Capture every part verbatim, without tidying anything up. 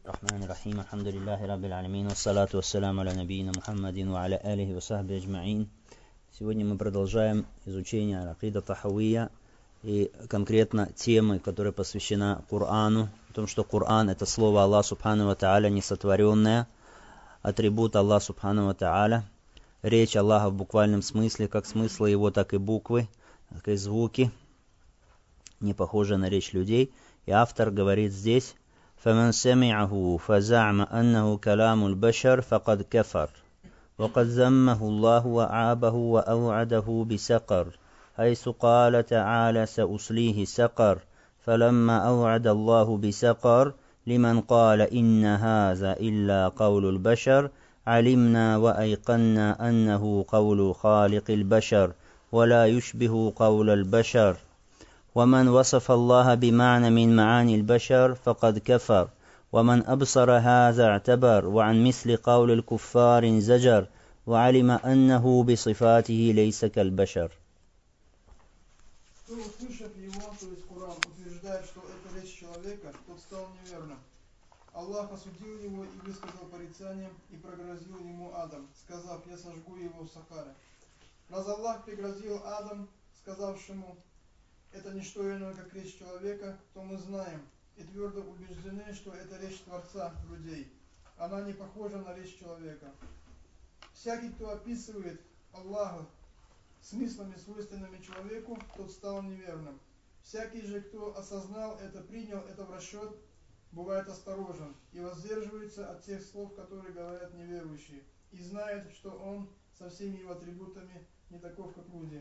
الرحمن الرحيم الحمد لله رب العالمين والصلاة والسلام على نبينا محمد وعلى آله وصحبه أجمعين. Сегодня мы продолжаем изучение акида тахавия и конкретно темы, которая посвящена Корану, о том, что Коран — это слово Аллаха Субхану ва Тааля, несотворенное, атрибут Аллаха Субхану ва Тааля, речь Аллаха в буквальном смысле, как смыслы его, так и буквы, так и звуки, не похожи на речь людей. И автор говорит здесь: فمن سمعه فزعم أنه كلام البشر فقد كفر وقد ذمه الله وعابه وأوعده بسقر حيث قال تعالى سأصليه سقر فلما أوعد الله بسقر لمن قال إن هذا إلا قول البشر علمنا وأيقنا أنه قول خالق البشر ولا يشبه قول البشر ومن وصف الله بمعنى من معاني البشر فقد كفر ومن أبصر هذا اعتبر وعن مثل قول الكفار انزجر وعلم أنه بصفاته ليس كالبشر. Кто, услышав его, то есть Коран, утверждает, что это речь человека, тот стал неверным. Аллах осудил его и высказал порицание, и пригрозил ему адом, сказав: «Я сожгу его в Сахаре». Раз Аллах пригрозил адом, сказавшему: «Это не что иное, как речь человека», то мы знаем и твердо убеждены, что это речь Творца людей. Она не похожа на речь человека. Всякий, кто описывает Аллаха смыслами, свойственными человеку, тот стал неверным. Всякий же, кто осознал это, принял это в расчет, бывает осторожен и воздерживается от тех слов, которые говорят неверующие, и знает, что он со всеми его атрибутами не таков, как люди.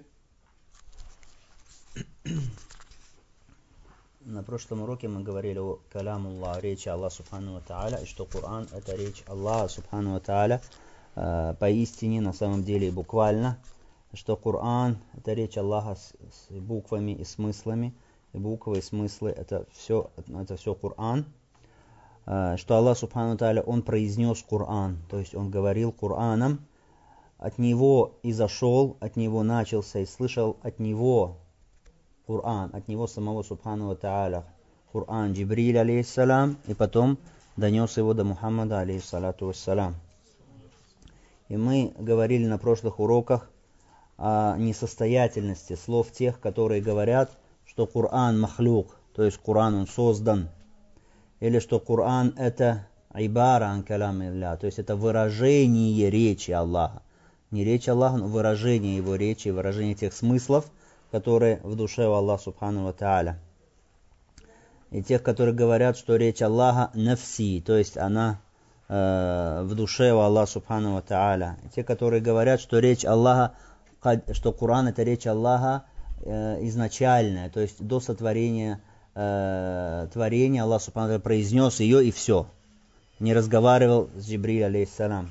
На прошлом уроке мы говорили о калям Аллах, речи Аллаха Субхану ва Тааля, и что Коран — это речь Аллаха Субхану ва Тааля э, поистине, на самом деле и буквально, что Коран — это речь Аллаха с, с буквами и смыслами, и буквы и смыслы — это все, это все Коран, э, что Аллах Субхану ва Тааля, Он произнес Коран, то есть Он говорил Кораном, от Него и зашел, от Него начался и слышал от Него Коран, от него самого Субхану ва Тааля, Коран Джибриль алейхиссалям, и потом донес его до Мухаммада алейхиссалату вассалям. И мы говорили на прошлых уроках о несостоятельности слов тех, которые говорят, что Коран махлюк, то есть Коран он создан, или что Коран это ибара ан калям илля, то есть это выражение речи Аллаха. Не речь Аллаха, но выражение его речи, выражение тех смыслов, которые в душе у Аллаха Субхану ва Тааля. И тех, которые говорят, что речь Аллаха нафси, то есть она э, в душе у Аллаха Субхану ва Тааля. И те, которые говорят, что речь Аллаха, что Коран — это речь Аллаха э, изначальная, то есть до сотворения э, творения Аллах Субхану ва Тааля произнес ее и все. Не разговаривал с Джибриль алейхиссалям.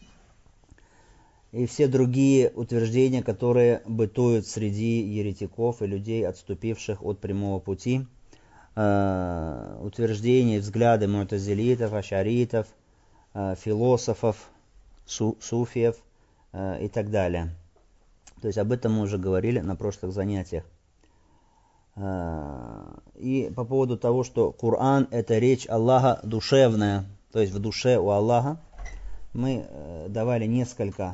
И все другие утверждения, которые бытуют среди еретиков и людей, отступивших от прямого пути, э, утверждения, взгляды му'тазилитов, ашаритов, э, философов, су, суфиев э, и так далее. То есть об этом мы уже говорили на прошлых занятиях. Э, и по поводу того, что Коран — это речь Аллаха душевная, то есть в душе у Аллаха, мы э, давали несколько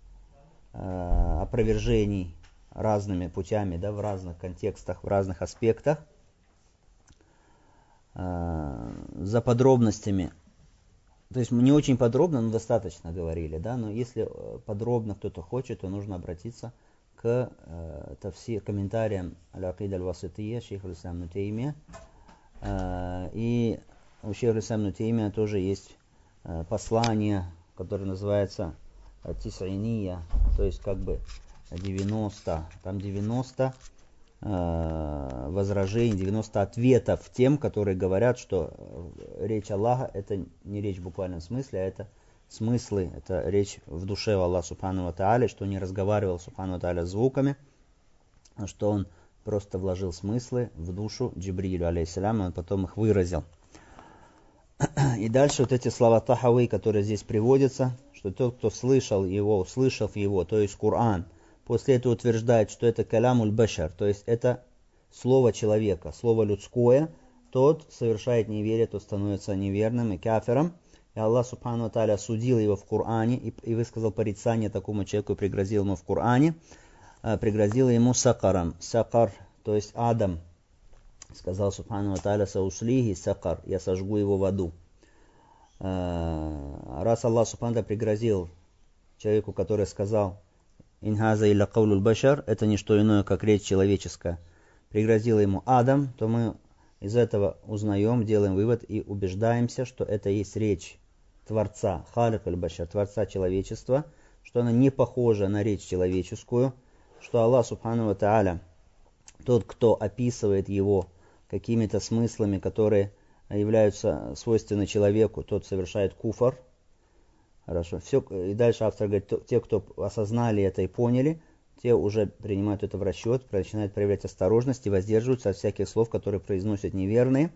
опровержений разными путями, да, в разных контекстах, в разных аспектах. За подробностями, то есть мы не очень подробно, но достаточно говорили, да, но если подробно кто-то хочет, то нужно обратиться к тавсир, комментариям аль-акида аль-васития шейха аль-ислам ибн Таймия. И у шейха аль-ислам ибн Таймия тоже есть послание, которое называется Тисайния, то есть как бы девяносто, там девяносто э, возражений, девяносто ответов тем, которые говорят, что речь Аллаха — это не речь в буквальном смысле, а это смыслы, это речь в душе Аллаха Субхану ва Тааля, что он не разговаривал Субхану ва Тааля звуками, а что он просто вложил смыслы в душу Джибрилю алейхиссалям, и он потом их выразил. И дальше вот эти слова тахавы, которые здесь приводятся, что тот, кто слышал его, услышав его, то есть Коран, после этого утверждает, что это калямуль башар, то есть это слово человека, слово людское, тот совершает неверие, тот становится неверным и кафиром. И Аллах Субхану ва Тааля осудил его в Коране и, и высказал порицание такому человеку и пригрозил ему в Коране. Пригрозил ему сакаром. Сакар, то есть Адам. Сказал Субхану ва Тааля: сауслихи сакар, я сожгу его в аду. Раз Аллах Субхану ва Тааля пригрозил человеку, который сказал: инхаза илля каулуль башар, это не что иное, как речь человеческая, пригрозил ему Адам, то мы из этого узнаем, делаем вывод и убеждаемся, что это есть речь Творца, халик аль-башар, Творца человечества, что она не похожа на речь человеческую, что Аллах Субхану ва Тааля, тот, кто описывает его какими-то смыслами, которые являются свойственны человеку, тот совершает куфр. Хорошо. Все, и дальше автор говорит, те, кто осознали это и поняли, те уже принимают это в расчет, начинают проявлять осторожность и воздерживаются от всяких слов, которые произносят неверные.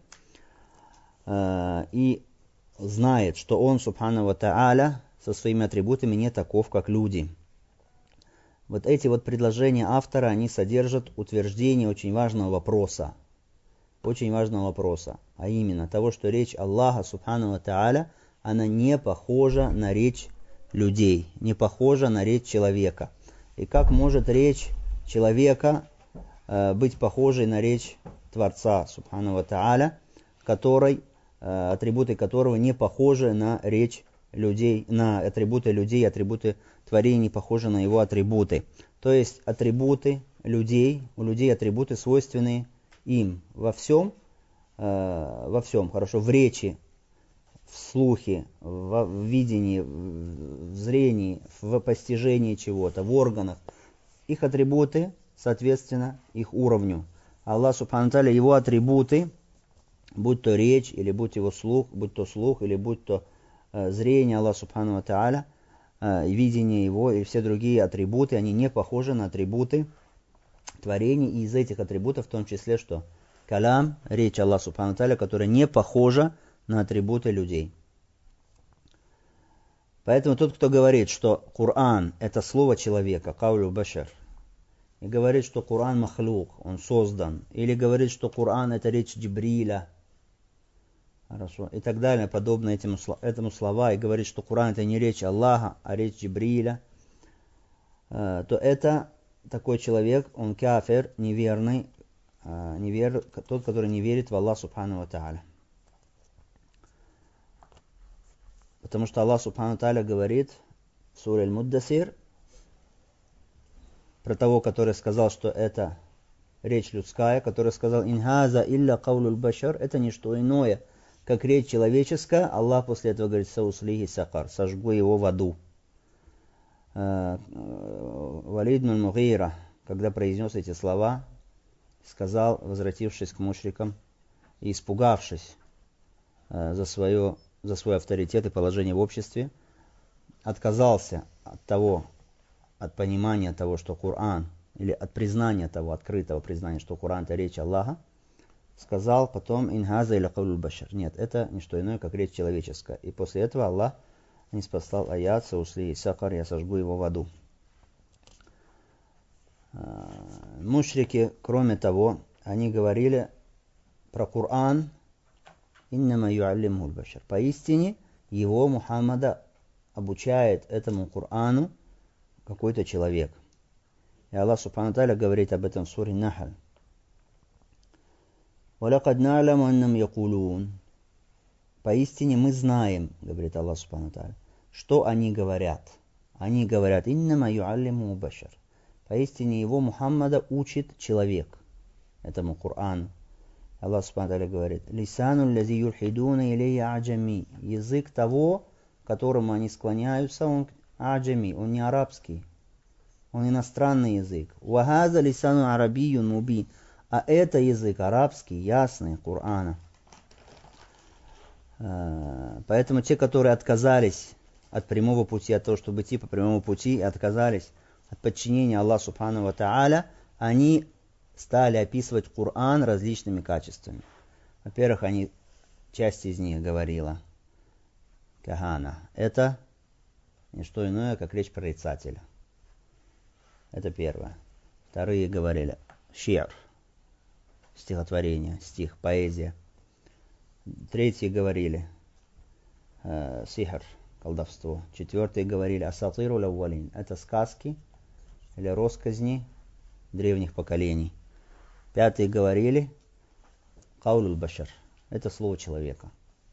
И знает, что он, Субхану ва Тааля, со своими атрибутами не таков, как люди. Вот эти вот предложения автора, они содержат утверждение очень важного вопроса. Очень важного вопроса, а именно того, что речь Аллаха Субхану ва Тааля, она не похожа на речь людей, не похожа на речь человека. И как может речь человека э, быть похожей на речь Творца Субхану ва Тааля, который, э, атрибуты которого не похожи на речь людей, на атрибуты людей, атрибуты творения не похожи на его атрибуты. То есть атрибуты людей, у людей атрибуты свойственные им во всем, э, во всем, хорошо, в речи, в слухе, в, в видении, в зрении, в постижении чего-то, в органах. Их атрибуты, соответственно, их уровню. Аллах Субхану ва Тааля, его атрибуты, будь то речь, или будь его слух, будь то слух, или будь то э, зрение Аллаха Субхану ва Тааля, э, видение его и все другие атрибуты, они не похожи на атрибуты творений. И из этих атрибутов в том числе что? Калям, речь Аллаха Субхану ва Тааля, которая не похожа на атрибуты людей. Поэтому тот, кто говорит, что Коран это слово человека, каулю башар, и говорит, что Коран махлук, он создан, или говорит, что Коран это речь Джибриля, хорошо, и так далее, подобно этому, этому слова, и говорит, что Коран это не речь Аллаха, а речь Джибриля, то это такой человек, он кафир, неверный, невер, тот, который не верит в Аллаха Субхану ва Тааля. Потому что Аллах Субхану Тааля говорит в суре Аль-Муддасир про того, который сказал, что это речь людская, который сказал «Инхаза илля каулуль башар», это не что иное, как речь человеческая. Аллах после этого говорит «Сауслихи сакар», сожгу его в аду. Валид ибн Мугира, когда произнес эти слова, сказал, возвратившись к мушрикам и испугавшись за свое за свой авторитет и положение в обществе, отказался от того, от понимания того, что Коран, или от признания того, открытого признания, что Коран это речь Аллаха, сказал потом «Инхаза или каулуль башар». Нет, это не что иное, как речь человеческая. И после этого Аллах ниспослал аят «Саусли сакар», я сожгу его в аду. Мушрики, кроме того, они говорили про Коран, «Иннама юаллимхуль башар». Поистине, его Мухаммада обучает этому Корану какой-то человек. И Аллах Субхану ва Тааля говорит об этом в суре Нахль. «Валакад на'ламу аннам якулун». Поистине мы знаем, говорит Аллах Субхану ва Тааля, что они говорят. Они говорят «Иннама юаллимхуль башар». Поистине его Мухаммада учит человек этому Корану. Аллах Субхану ва Тааля говорит: «Лисану лази юлхидуна илейя аджами». Язык того, к которому они склоняются, он аджами, он не арабский, он иностранный язык. «Вахаза лисану арабиюн мубин». А это язык арабский, ясный, Корана. Поэтому те, которые отказались от прямого пути, от того, чтобы идти по прямому пути, и отказались от подчинения Аллаху Субхану ва Тааля, они стали описывать Коран различными качествами. Во-первых, они, часть из них говорила кахана. Это не что иное, как речь прорицателя. Это первое. Вторые говорили ши'р, стихотворение, стих, поэзия. Третьи говорили э, сихр, колдовство. Четвертые говорили асатиру лаввалин. Это сказки или россказни древних поколений. Пятые говорили каулул башар. Это слово человека.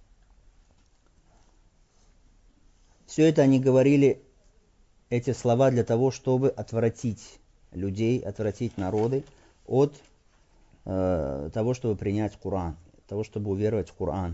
Все это они говорили, эти слова, для того, чтобы отвратить людей, отвратить народы от э, того, чтобы принять Коран, того, чтобы уверовать в Коран.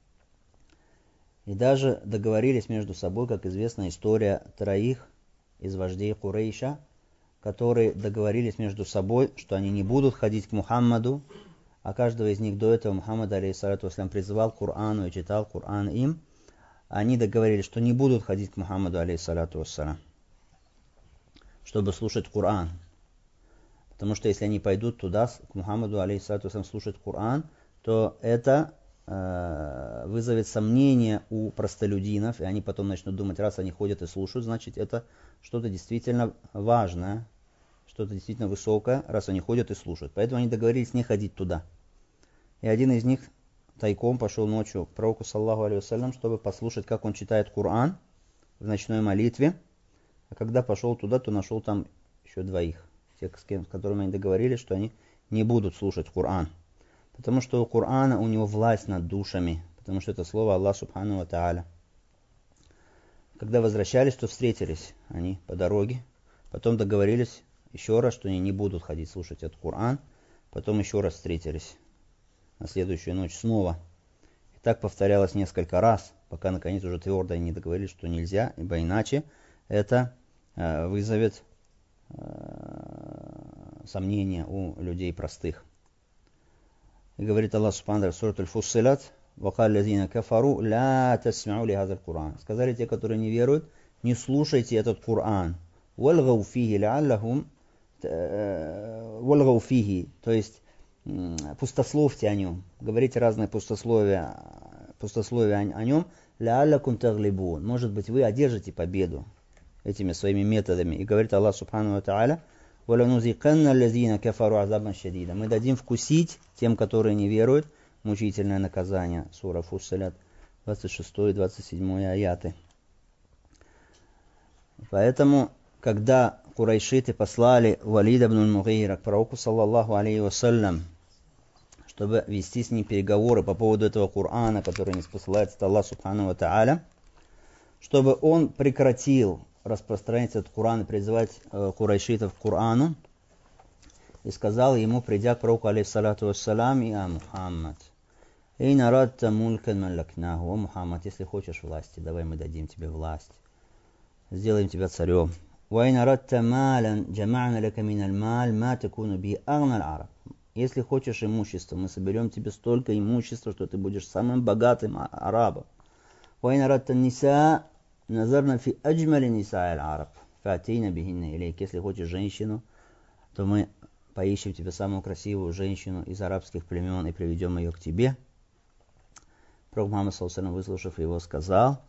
И даже договорились между собой, как известна история троих из вождей Курейша, которые договорились между собой, что они не будут ходить к Мухаммаду, а каждого из них до этого Мухаммад, алейхиссалату вассалям, призывал к Корану и читал Коран им. Они договорились, что не будут ходить к Мухаммаду, алейхиссалату вассалям, чтобы слушать Коран. Потому что если они пойдут туда, к Мухаммаду, алейхиссалату вассалям, слушать Коран, то это э, вызовет сомнения у простолюдинов, и они потом начнут думать, раз они ходят и слушают, значит это что-то действительно важное, что-то действительно высокое, раз они ходят и слушают. Поэтому они договорились не ходить туда. И один из них тайком пошел ночью к пророку, саллаху алейхи вассалям, чтобы послушать, как он читает Коран в ночной молитве. А когда пошел туда, то нашел там еще двоих, тех, с, кем, с которыми они договорились, что они не будут слушать Коран. Потому что у Корана у него власть над душами, потому что это слово Аллах субхану ва тааля. Когда возвращались, то встретились они по дороге, потом договорились еще раз, что они не будут ходить слушать этот Коран, потом еще раз встретились на следующую ночь снова. И так повторялось несколько раз, пока наконец уже твердо они договорились, что нельзя, ибо иначе это э, вызовет э, сомнения у людей простых. И говорит Аллах субхану ва тааля в суре Аль-Фуссилат: «Вакаль лазина кафару ла тасмау ли хазаль Куран». Сказали те, которые не веруют, не слушайте этот Коран. Вальгау фихи лааллахум вальгау фихи, то есть пустословьте о нем, говорите разные пустословия, пустословия о, о нем, лааллакум таглибун, может быть вы одержите победу этими своими методами. И говорит Аллах субхану ва тааля: «Валанузиканна лазина кафару азабан шадида». Мы дадим вкусить тем, которые не веруют, мучительное наказание. Сура Фуссилят, двадцать шестой и двадцать седьмой аяты. Поэтому, когда курайшиты послали Валида ибн аль-Мугайра к пророку, саллаллаху алейхи вассалям, чтобы вести с ним переговоры по поводу этого Корана, который не спосылается от Аллаха субхану ва тааля, чтобы он прекратил распространять этот Коран и призывать э, курайшитов к Корану, и сказал ему, придя к пророку, алейхиссалату вассалям: «Я Мухаммад, эйн арадта мулькан маллакнаху». О Мухаммад, если хочешь власти, давай мы дадим тебе власть, сделаем тебя царем. «Вайн арадта малян джама'на лака миналь маль ма такуну би агналь араб». Если хочешь имущество, мы соберем тебе столько имущества, что ты будешь самым богатым арабом. «Вайн арадта ниса назарна фи аджмали ниса аль араб фатина бихинна илейк». Если хочешь женщину, то мы поищем тебе самую красивую женщину из арабских племен и приведем ее к тебе. Пророк Мухаммад, саллаллаху алейхи ва саллям, выслушав его, сказал: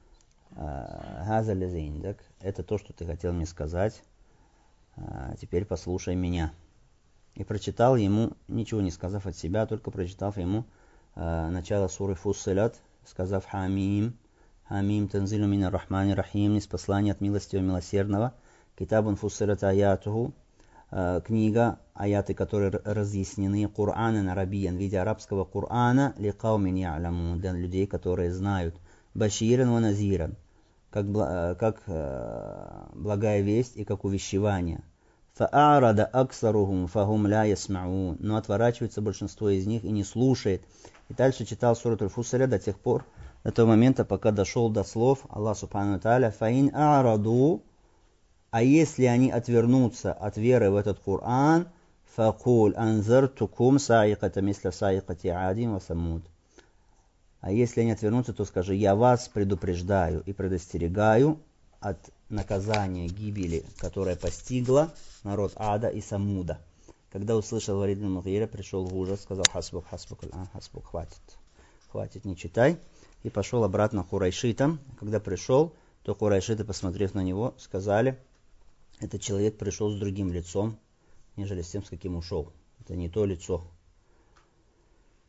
«Газа лизиндак», это то, что ты хотел мне сказать, теперь послушай меня. И прочитал ему, ничего не сказав от себя, только прочитав ему начало суры Фуссилят, сказав: «Хамим, хамим танзилу мина рахмани рахим», ниспослание от милостивого милосердного, китабун Фуссилят аятуху, книга, аяты, которые разъяснены, Кур'анан арабиян, в виде арабского Кур'ана, ли каумин я'ламун, для людей, которые знают, баширан ва назиран, как, как благая весть и как увещевание. Фа'арада аксарухум фахум ля ясмаун, но отворачивается большинство из них и не слушает. И дальше читал суру Аль-Фуссилят до тех пор, до того момента, пока дошел до слов Аллах субхану ва тааля: «Фаин а'раду», а если они отвернутся от веры в этот Коран, факуль анзартукум саиката мисля саикати адин ва самуд. А если они отвернутся, то скажи: я вас предупреждаю и предостерегаю от наказания гибели, которое постигло народ Ада и Самуда. Когда услышал Валид ибн Мугайра, пришел в ужас, сказал: хасбук, хасбук, а, хасбук, хватит, хватит, не читай. И пошел обратно к курайшитам. Когда пришел, то курайшиты, посмотрев на него, сказали: этот человек пришел с другим лицом, нежели с тем, с каким ушел. Это не то лицо.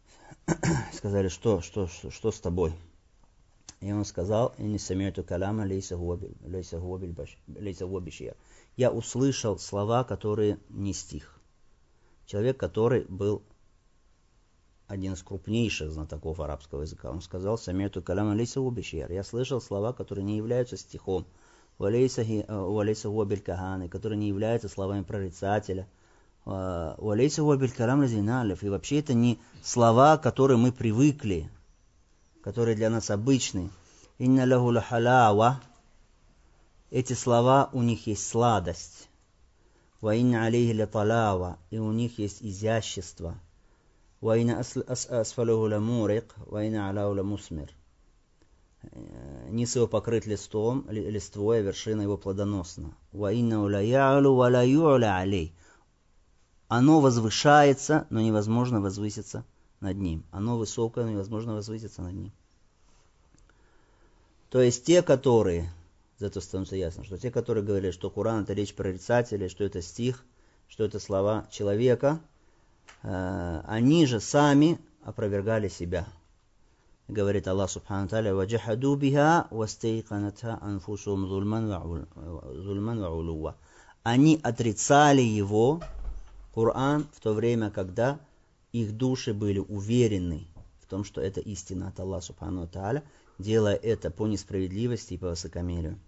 сказали, что, что, что, что с тобой? И он сказал, «Инни сами'ту каляма лейса хуа бишир». Я услышал слова, которые не стих. Человек, который был один из крупнейших знатоков арабского языка, он сказал, «Сами'ту каляма лейса хуа бишир». Я слышал слова, которые не являются стихом. «Валейса хуа биль-каханы», которые не являются словами прорицателя. «Валейса хуа биль-калям лазиналев». И вообще это не слова, которые мы привыкли, которые для нас обычны. «Инна лаху лахалава». Эти слова, у них есть сладость. «Ва инна алейхи латалава». И у них есть изящество. «Ва инна асфалуху ламурик, ва инна алау ламусмир». Низ его покрыт листом, листвой, а вершина его плодоносна. «Ва инна ла я'лу ва ла ю'ля алей». Оно возвышается, но невозможно возвыситься над ним. Оно высокое, но невозможно возвыситься над ним. То есть те, которые, зато становится ясно, что те, которые говорили, что Коран это речь прорицателя, что это стих, что это слова человека, э, они же сами опровергали себя. Говорит Аллах Субхану Тааля, «Ваджахаду биха вастейканатха анфусум зульман ва улува». Они отрицали его, Коран, в то время, когда их души были уверены в том, что это истина от Аллаха Субхану Тааля, делая это по несправедливости и по высокомерию.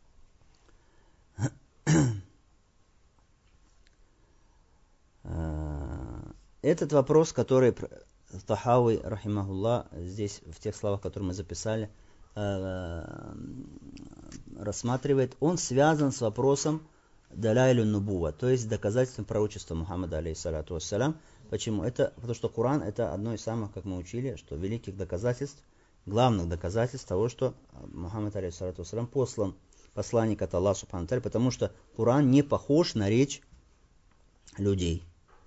Этот вопрос, который Тахауи, рахимахуллах, здесь в тех словах, которые мы записали, рассматривает, он связан с вопросом далайлю нубува, то есть доказательством пророчества Мухаммада, алейхиссалату вассалям. Почему? Это, потому что Коран это одно из самых, как мы учили, что великих доказательств, главных доказательств того, что Мухаммад, алейхиссалату вассалям, послан, посланник от Аллаха Субхану Тааля, потому что Коран не похож на речь людей.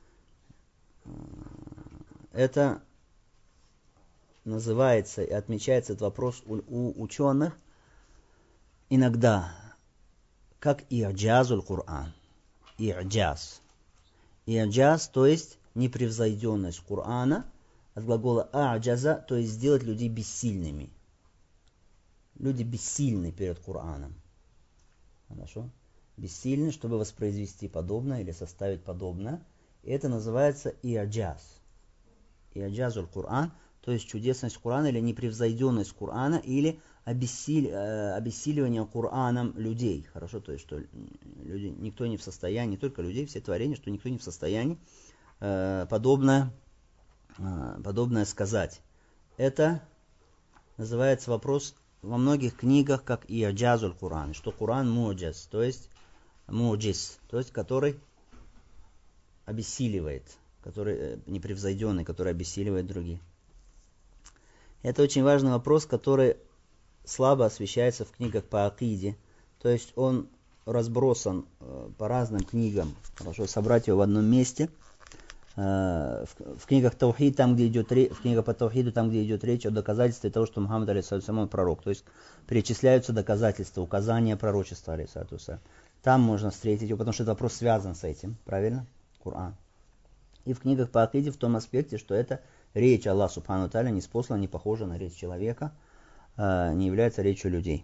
Это называется и отмечается этот вопрос у, у ученых иногда как и'джазуль Коран. И'джаз. И'джаз, то есть непревзойденность Корана, от глагола а'джаза, то есть сделать людей бессильными. Люди бессильны перед Кораном. Хорошо? Бессильны, чтобы воспроизвести подобное или составить подобное. И это называется и'джаз. И'джазуль Коран, то есть чудесность Корана или непревзойденность Корана, или обессиль, э, обессиливание Кораном людей. Хорошо, то есть что люди, никто не в состоянии, не только людей, все творения, что никто не в состоянии э, подобное, э, подобное сказать. Это называется вопрос во многих книгах как и'джазуль Коран, что Коран муджаз, то есть муджиз, то есть который обессиливает, который э, непревзойденный, который обессиливает других. Это очень важный вопрос, который слабо освещается в книгах по акиде. То есть он разбросан э, по разным книгам. Хорошо собрать его в одном месте. Э, в, в книгах Таухид, там, где идет речь, в книгах по Таухиду, там, где идет речь о доказательстве того, что Мухаммад, алейхиссалям, пророк. То есть перечисляются доказательства, указания пророчества, алейхиссалям. Там можно встретить его, потому что этот вопрос связан с этим. Правильно? Коран. И в книгах по акиде в том аспекте, что это речь Аллаха Субхану Тааля, не спослана, не похожа на речь человека, э, не является речью людей.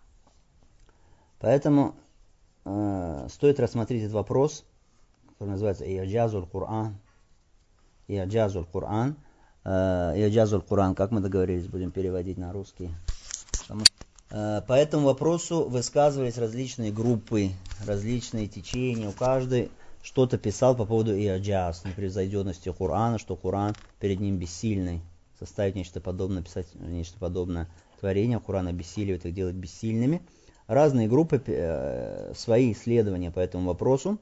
Поэтому э, стоит рассмотреть этот вопрос, который называется и'джазуль Коран. И'джазуль Коран. И'джазуль Коран, как мы договорились, будем переводить на русский. Э, по этому вопросу высказывались различные группы, различные течения, у каждой что-то писал по поводу и'джаз, непревзойденности Корана, что Коран перед ним бессильный. Составить нечто подобное, писать нечто подобное творение, Коран обессиливает их, делает бессильными. Разные группы, э, свои исследования по этому вопросу.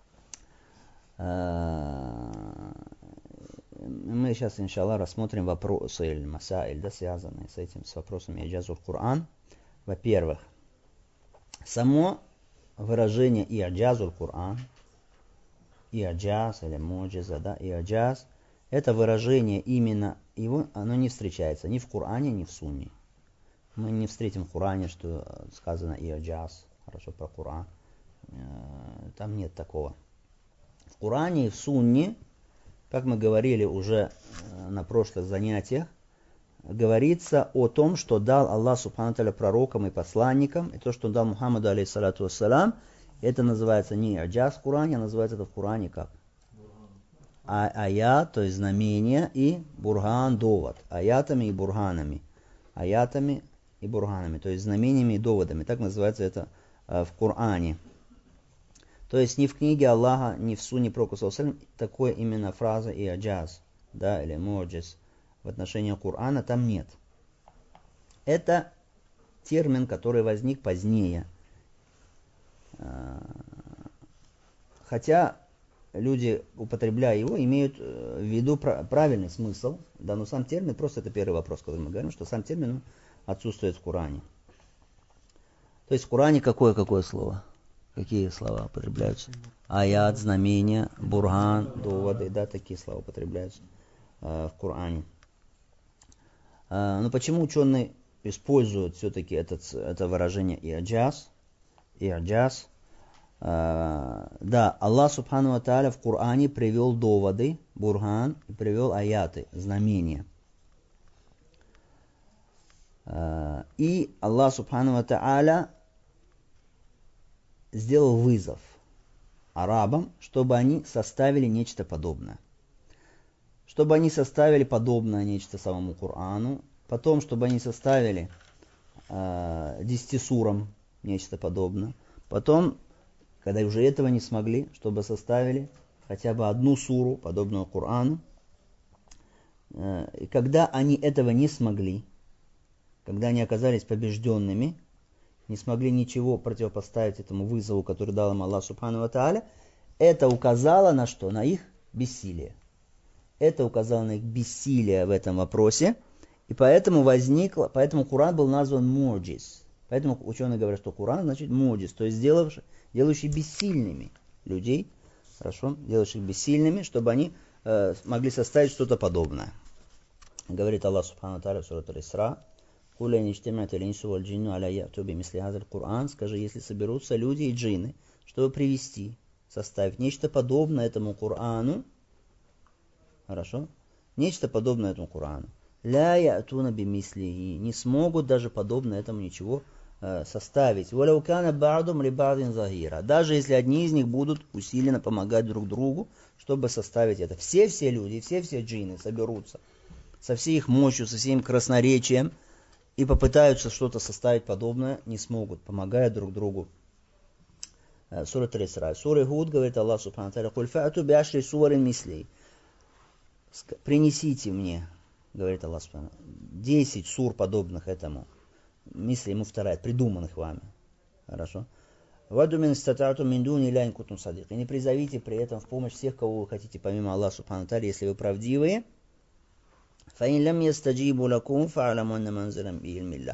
Э, мы сейчас, иншаллах, рассмотрим вопросы или масаиль, да, связанные с этим, с вопросом и'джазуль Коран. Во-первых, само выражение и'джазуль Коран, и'джаз или муджиза, да, и'джаз, это выражение именно его, оно не встречается ни в Коране, ни в Сунне. Мы не встретим в Коране, что сказано и'джаз, хорошо, про Коран. Там нет такого. В Коране и в Сунне как мы говорили уже на прошлых занятиях, говорится о том, что дал Аллах Субхану Тааля пророкам и посланникам, и то, что он дал Мухаммаду, алейхиссалату вассалам, это называется не аджаз в Коране, а называется это в Коране как? А, аят, то есть знамение, и бурган, довод. Аятами и бурганами. Аятами и бурганами, то есть знамениями и доводами. Так называется это э, в Коране. То есть ни в книге Аллаха, ни в суне Пророка саллаллаху алейхи ва саллям такой именно фраза и аджаз, да, или муджиз в отношении Корана там нет. Это термин, который возник позднее. Хотя люди, употребляя его, имеют в виду правильный смысл. Да, но сам термин, просто это первый вопрос, который мы говорим, что сам термин отсутствует в Коране. То есть в Коране какое-какое слово? Какие слова употребляются? Аят, знамение, бурган, доводы, да, такие слова употребляются э, в Коране. Э, но почему ученые используют все-таки этот, это выражение иаджаз? Иаджаз. Э, да, Аллах Субхану ва Тааля в Коране привел доводы, бурган, и привел аяты, знамения. Э, и Аллах Субхану ва Тааля сделал вызов арабам, чтобы они составили нечто подобное. Чтобы они составили подобное нечто самому Корану. Потом, чтобы они составили э, десяти сурам нечто подобное. Потом, когда уже этого не смогли, чтобы составили хотя бы одну суру, подобную Корану. Э, и когда они этого не смогли, когда они оказались побежденными, не смогли ничего противопоставить этому вызову, который дал им Аллах Субхану ва Тааля, это указало на что? На их бессилие. Это указало на их бессилие в этом вопросе, и поэтому возникло, поэтому Коран был назван муджиз. Поэтому ученые говорят, что Коран значит муджиз, то есть сделавший, делающий бессильными людей, хорошо, делающих бессильными, чтобы они э, могли составить что-то подобное. Говорит Аллах Субхану ва Тааля в суре Аль-Исра: скажи, если соберутся люди и джинны, чтобы привести, составить нечто подобное этому Корану, хорошо, нечто подобное этому Корану, ля я'туна бимислихи, не смогут даже подобно этому ничего э, составить. Валяу кана ба'дум ли ба'дин захира, даже если одни из них будут усиленно помогать друг другу, чтобы составить это. Все-все люди, все-все джинны соберутся со всей их мощью, со всем красноречием, и попытаются что-то составить подобное, не смогут, помогая друг другу. Сура Аль-Исра. Сура Худ говорит Аллах Субхану ва Тааля: «Куль фа'ту би'ашри суварин мисли». Принесите мне, говорит Аллах Субхану, десять сур, подобных этому. Мисли ему вторая, придуманных вами. Хорошо. «Ваду мин статату мин дуни ля ин кунтум садик». И не призовите при этом в помощь всех, кого вы хотите, помимо Аллаха Субхану ва Тааля, если вы правдивые. فإن لم يستجيبوا لكم فاعلموا أنما أنزل بعلم الله.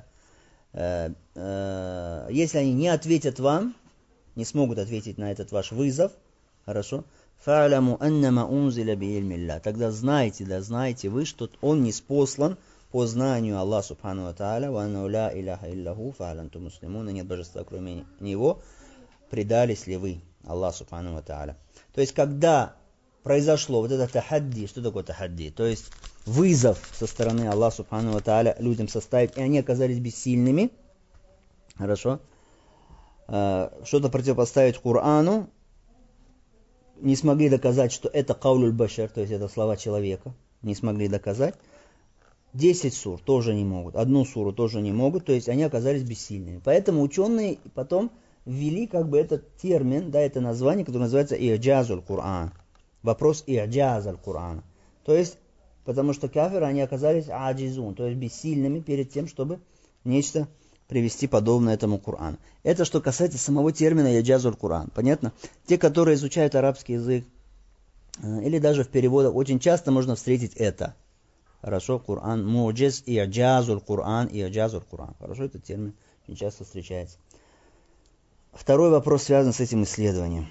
Если они не ответят вам, не смогут ответить на этот ваш вызов, хорошо, فاعلموا أنما أنزل بعلم الله. Тогда знайте, да знаете вы, что он ниспослан по знанию Аллаха Субхану ва Тааля, وأنه لا إله إلا هو فأنتم مسلمون. Нет божества кроме него. Предались ли вы Аллаху Субхану ва Тааля? То есть, когда произошло вот это тахадди, что такое тахадди? То есть вызов со стороны Аллаха Субхану ва Тааля людям составить, и они оказались бессильными, хорошо, что-то противопоставить Корану, не смогли доказать, что это каулюль башар, то есть это слова человека, не смогли доказать. Десять сур тоже не могут, одну суру тоже не могут, то есть они оказались бессильными. Поэтому ученые потом ввели как бы этот термин, да, это название, которое называется и'джазуль Коран. Вопрос и'джаз аль-Корана. То есть, потому что кафиры, они оказались аджизун, то есть бессильными перед тем, чтобы нечто привести подобное этому Корану. Это что касается самого термина и'джазуль Коран. Понятно? Те, которые изучают арабский язык, или даже в переводах, очень часто можно встретить это. Хорошо, Коран, муджиз, и'джазуль Коран, и'джазуль Коран. Хорошо, этот термин очень часто встречается. Второй вопрос связан с этим исследованием.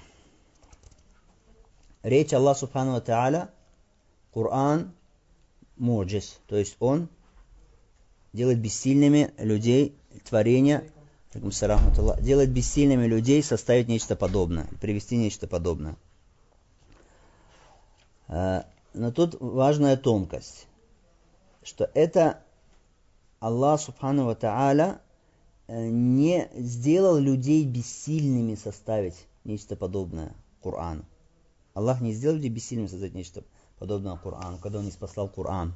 Речь Аллаха Субхану ва Тааля, Коран, муджиз, то есть он делает бессильными людей, творения, делает бессильными людей составить нечто подобное, привести нечто подобное. но тут важная тонкость, что это Аллах Субхану ва Тааля не сделал людей бессильными составить нечто подобное Корану. Аллах не сделал людей бессильными создать нечто подобное Корану, когда Он не спасал Коран.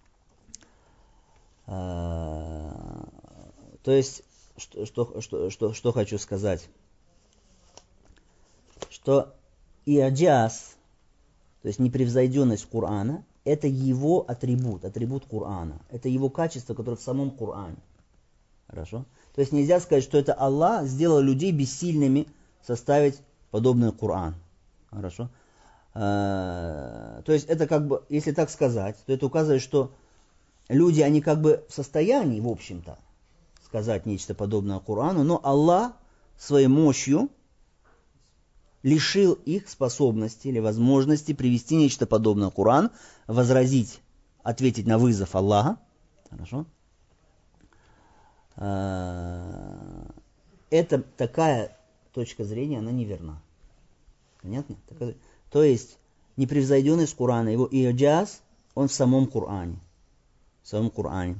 То есть, что, что, что, что, что хочу сказать? Что иаджаз, то есть непревзойденность Корана, это его атрибут, атрибут Корана. Это его качество, которое в самом Коране. Хорошо? То есть нельзя сказать, что это Аллах сделал людей бессильными составить подобный Коран. Хорошо? То есть это как бы, если так сказать, то это указывает, что люди, они как бы в состоянии, в общем-то, сказать нечто подобное Корану, но Аллах своей мощью лишил их способности или возможности привести нечто подобное Коран, возразить, ответить на вызов Аллаха. Хорошо? Это такая точка зрения, она неверна. Понятно? То есть непревзойденность Корана, его иаджаз, он в самом Коране. В самом Коране.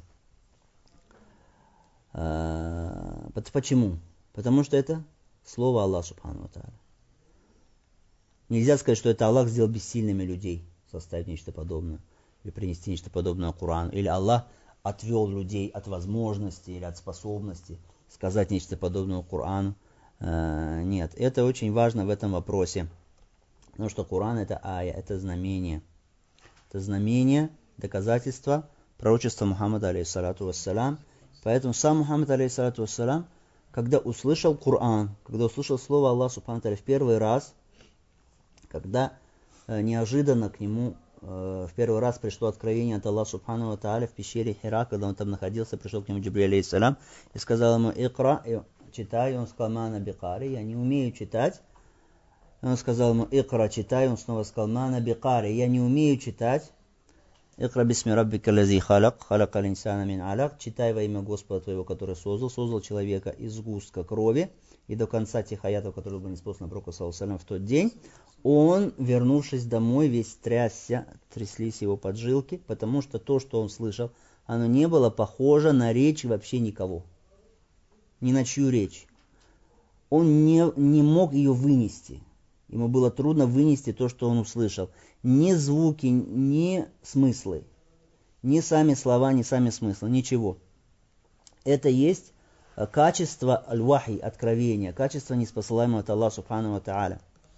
Почему? Потому что это слово Аллаха Субхану ва Тааля. Нельзя сказать, что это Аллах сделал бессильными людей составить нечто подобное, или принести нечто подобное Корану, или Аллах отвел людей от возможности или от способности сказать нечто подобное Корану. Нет, это очень важно в этом вопросе. Потому что Коран это ая, это знамение. Это знамение, доказательство пророчества Мухаммада, алейхиссалату вассалям. Поэтому сам Мухаммад, алейхиссалату вассалям, когда услышал Коран, когда услышал слово Аллаха Субхану ва Тааля в первый раз, когда э, неожиданно к нему э, в первый раз пришло откровение от Аллаха Субхану ва Тааля в пещере Хира, когда он там находился, пришел к нему Джибриль, алейхиссалям, и сказал ему: «Икра», и читай, он сказал: «Мана бикари», я не умею читать. Он сказал ему: «Икра», читай, он снова сказал: «Мана бикари», я не умею читать. «Икра бисми раббика лази халак, халак аль-инсана мин алак», читай во имя Господа твоего, который создал, создал человека из сгустка крови. И до конца тех аятов, которые были неспосланы пророку саллаллаху алейхи ва саллям в тот день, он, вернувшись домой, весь трясся, тряслись его поджилки, потому что то, что он слышал, оно не было похоже на речь вообще никого. Ни на чью речь. Он не, не мог ее вынести. Ему было трудно вынести то, что он услышал. Ни звуки, ни смыслы. Ни сами слова, ни сами смыслы. Ничего. Это есть качество аль-вахи, откровения. Качество неспосылаемого от Аллаха Субхану ва Тааля.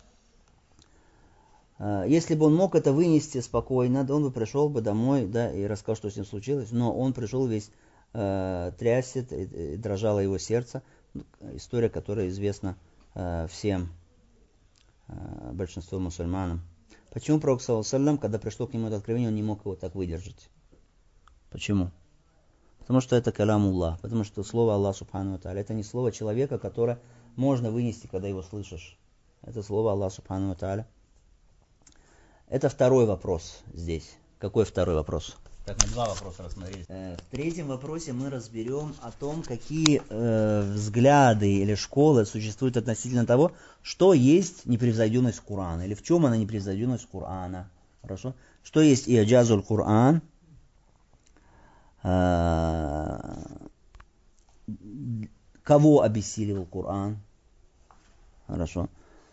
Если бы он мог это вынести спокойно, да, он бы пришел бы домой, да, и рассказал, что с ним случилось. Но он пришел весь э, трясся, и дрожало его сердце. История, которая известна э, всем, э, большинству мусульманам. Почему пророк, саллаллаху алейхи ва саллям, когда пришло к нему это откровение, он не мог его так выдержать? Почему? Потому что это калям Аллах, потому что слово Аллаха Субхану ва Тааля. Это не слово человека, которое можно вынести, когда его слышишь. Это слово Аллаха Субхану ва Тааля. Это второй вопрос здесь. Какой второй вопрос? Так, мы два вопроса рассмотрели. Э, в третьем вопросе мы разберем о том, какие э, взгляды или школы существуют относительно того, что есть непревзойденность Корана, или в чем она непревзойденность Корана. Хорошо? Что есть иаджазуль Коран, э, кого обессиливал Коран. Хорошо?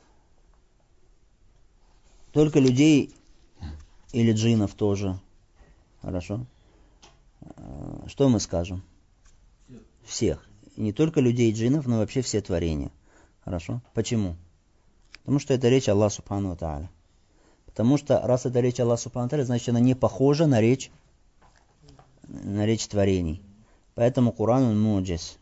Только людей или джиннов тоже. Хорошо? Что мы скажем? Всех. И не только людей и джиннов, но вообще все творения. Хорошо? Почему? Потому что это речь Аллаха Субхану ва Тааля. Потому что раз это речь Аллаха Субхану ва Тааля, значит она не похожа на речь, на речь творений. Поэтому Коран он муджиз.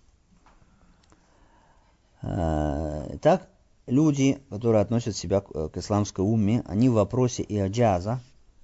Так, люди, которые относят себя к, к исламской умме, они в вопросе иаджаза,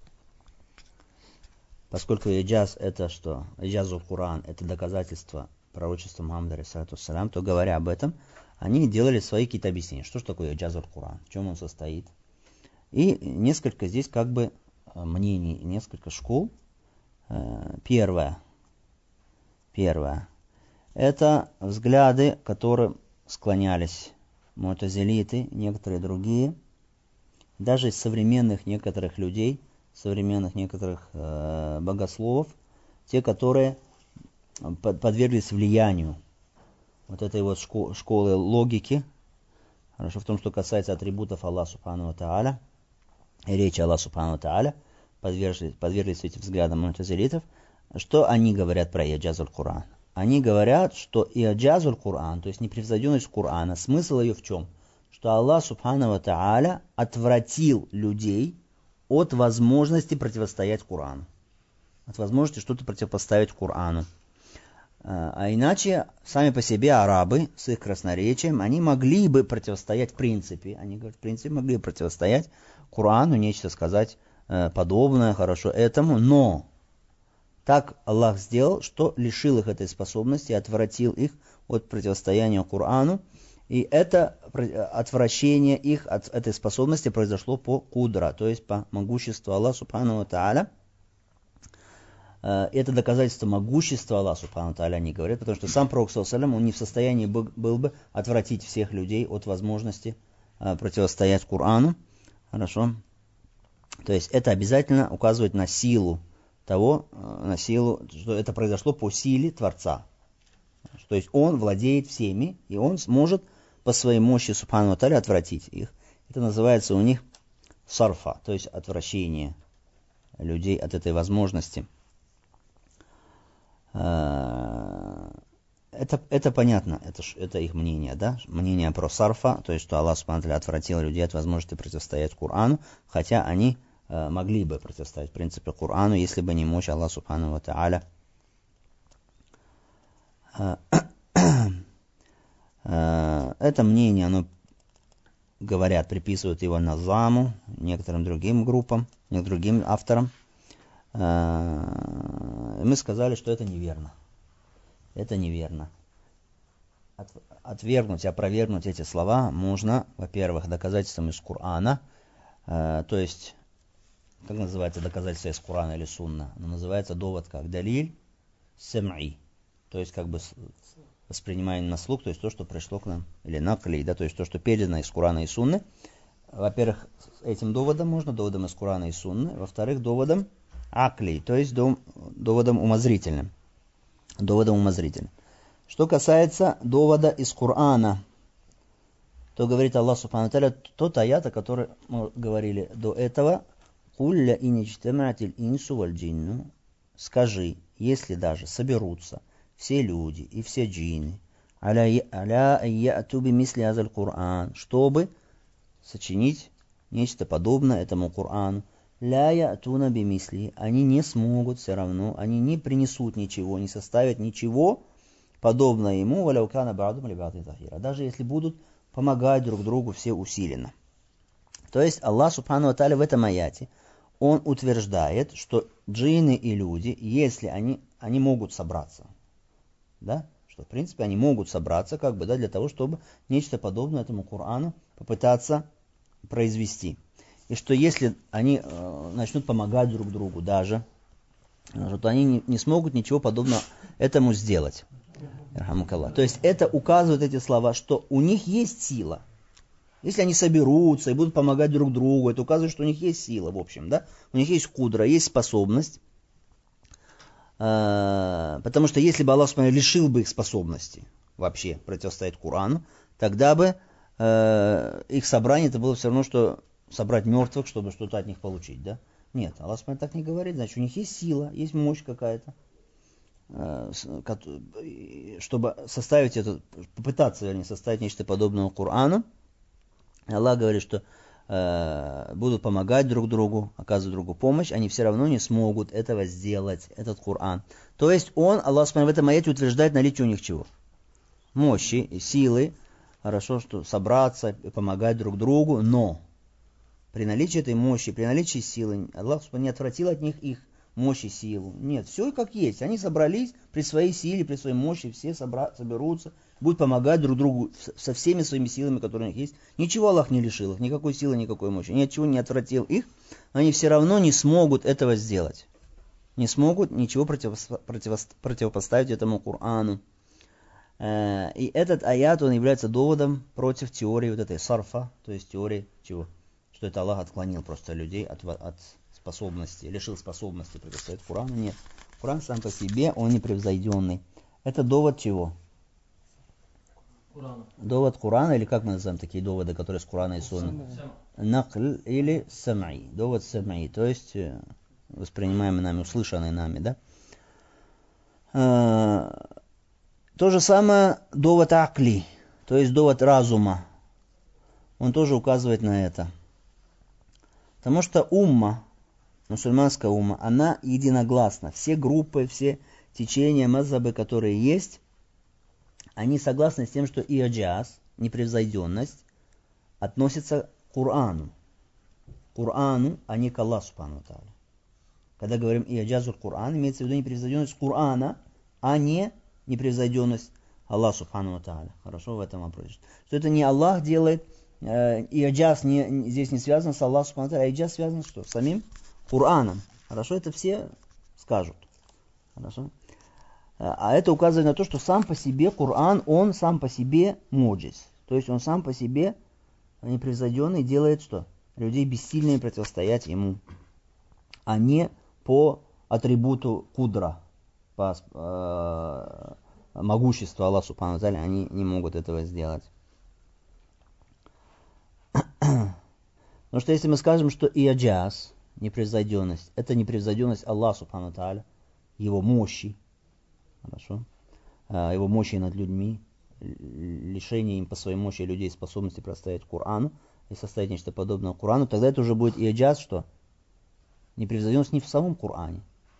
поскольку иаджаз это что? Иаджазул Коран это доказательство пророчества Мухаммада, алейхиссалату вассалям, то говоря об этом, они делали свои какие-то объяснения. Что же такое иаджазул Коран? В чем он состоит? И несколько здесь как бы мнений, несколько школ. Первое. Первое. Это взгляды, которые склонялись му'тазилиты, некоторые другие, даже из современных некоторых людей современных некоторых э, богословов, те, которые под, подверглись влиянию вот этой вот шко, школы логики, хорошо, в том, что касается атрибутов Аллаха Субхану ва Тааля, и речи Аллаха Субхану ва Тааля, подверглись, подверглись этим взглядам му'тазилитов. Что они говорят про иджазуль Кур'ан? Они говорят, что иджазуль Кур'ан, то есть непревзойденность Кур'ана, смысл ее в чем? Что Аллах Субхану ва Тааля отвратил людей от возможности противостоять Кур'ану. От возможности что-то противопоставить Кур'ану. А иначе, сами по себе арабы с их красноречием, они могли бы противостоять в принципе. Они говорят, в принципе, могли бы противостоять Кур'ану, нечто сказать подобное, хорошо этому, но так Аллах сделал, что лишил их этой способности, отвратил их от противостояния Кур'ану. И это отвращение их от этой способности произошло по кудра, то есть по могуществу Аллаха Субхану ва Тааля. Это доказательство могущества Аллаха Субхану ва Тааля, они говорят, потому что сам Пророк, саллаллаху алейхи ва саллям, он не в состоянии был бы отвратить всех людей от возможности противостоять Кур'ану. Хорошо. То есть это обязательно указывает на силу того, на силу, что это произошло по силе Творца. То есть он владеет всеми, и он сможет по своей мощи Субхану ва Тааля отвратить их. Это называется у них сарфа, то есть отвращение людей от этой возможности. Это, это понятно, это, это их мнение, да? Мнение про сарфа, то есть что Аллах Субхану ва Тааля отвратил людей от возможности противостоять Кур'ану, хотя они э, могли бы противостоять в принципе Кур'ану, если бы не мощь Аллаха Субхану ва Тааля. Это мнение, оно, говорят, приписывают его Назаму, некоторым другим группам, другим авторам. Мы сказали, что это неверно. Это неверно. От, отвергнуть, опровергнуть эти слова можно, во-первых, доказательством из Кур'ана, э, то есть, как называется доказательство из Кур'ана или Сунна? Оно называется довод как далиль сам'и, то есть как бы воспринимаем на слух, то есть то, что пришло к нам, или накли, да, то есть то, что передано из Кур'ана и Сунны. Во-первых, этим доводом можно, доводом из Кур'ана и Сунны. Во-вторых, доводом акли, то есть доводом умозрительным. Доводом умозрительным. Что касается довода из Кур'ана, то говорит Аллах Субхану ва Тааля, тот аят, о котором мы говорили до этого, «Кулля иничтаматиль инсу валь джинну», скажи, если даже соберутся все люди и все джинны, аля я'ту би мисли азаль Кур'ан, чтобы сочинить нечто подобное этому Кур'ану, ля я'туна би мисли, они не смогут все равно, они не принесут ничего, не составят ничего подобное ему, валяукана ба'дум ли ба'дин захира, даже если будут помогать друг другу все усиленно. То есть Аллах Субхану ва Тааля в этом аяте, он утверждает, что джинны и люди, если они, они могут собраться, да, что в принципе они могут собраться, как бы, да, для того, чтобы нечто подобное этому Кур'ану попытаться произвести. И что если они э, начнут помогать друг другу даже, то они не, не смогут ничего подобного этому сделать. То есть это указывает эти слова, что у них есть сила. Если они соберутся и будут помогать друг другу, это указывает, что у них есть сила, в общем, да? У них есть кудра, есть способность. Э, потому что если бы Аллах Субхану лишил бы их способности вообще противостоять Курану, тогда бы э, их собрание это было все равно, что собрать мертвых, чтобы что-то от них получить, да? Нет, Аллах Субхану так не говорит, значит, у них есть сила, есть мощь какая-то, чтобы составить это, попытаться, вернее, составить нечто подобное Курану. Аллах говорит, что э, будут помогать друг другу, оказывать другу помощь, они все равно не смогут этого сделать, этот Кур'ан. То есть он, Аллах Субхану в этом аяте утверждает наличие у них чего? Мощи и силы, хорошо, что собраться и помогать друг другу, но при наличии этой мощи, при наличии силы, Аллах не отвратил от них их мощь и силу. Нет, все как есть. Они собрались при своей силе, при своей мощи, все собра- соберутся, будут помогать друг другу со всеми своими силами, которые у них есть. Ничего Аллах не лишил их, никакой силы, никакой мощи, ни от чего не отвратил их. Они все равно не смогут этого сделать. Не смогут ничего противопо- противо- противопоставить этому Кур'ану. И этот аят, он является доводом против теории вот этой сарфа, то есть теории чего? Что это Аллах отклонил просто людей от, от способности, лишил способности противостоять Корану. Нет. Коран сам по себе, он непревзойденный. Это довод чего? Курана. Довод Корана, или как мы называем такие доводы, которые с Корана и Сунны? Накль или сам'и. Довод сам'и, то есть воспринимаемый нами, услышанный нами, да? А, то же самое довод акли, то есть довод разума. Он тоже указывает на это. Потому что умма, мусульманская умма, она единогласна. Все группы, все течения, мазхабы, которые есть, они согласны с тем, что иаджаз, непревзойденность, относится к Корану. Корану, а не к Аллаху субхану ва тааля. Когда говорим иаджазу Коран, имеется в виду непревзойденность Корана, а не непревзойденность Аллаха субхану ва тааля. Хорошо в этом вопросе. Что это не Аллах делает, э, иаджаз не, здесь не связан с Аллахом субхану ва тааля, а иаджаз связан с что? С самим Кораном. Хорошо, это все скажут. Хорошо. А это указывает на то, что сам по себе Коран, он сам по себе муджиз. То есть он сам по себе непревзойденный делает что? Людей бессильными противостоять ему. А не по атрибуту кудра, по э, могуществу Аллаха субхану ва тааля, они не могут этого сделать. Потому что если мы скажем, что иаджаз, непревзойденность, это непревзойденность Аллаха субхану ва тааля, его мощи, хорошо, его мощи над людьми, лишение им по своей мощи людей способности противостоять Корану и составить нечто подобное Корану, тогда это уже будет иаджаз, что? Непревзойденность не в самом Коране.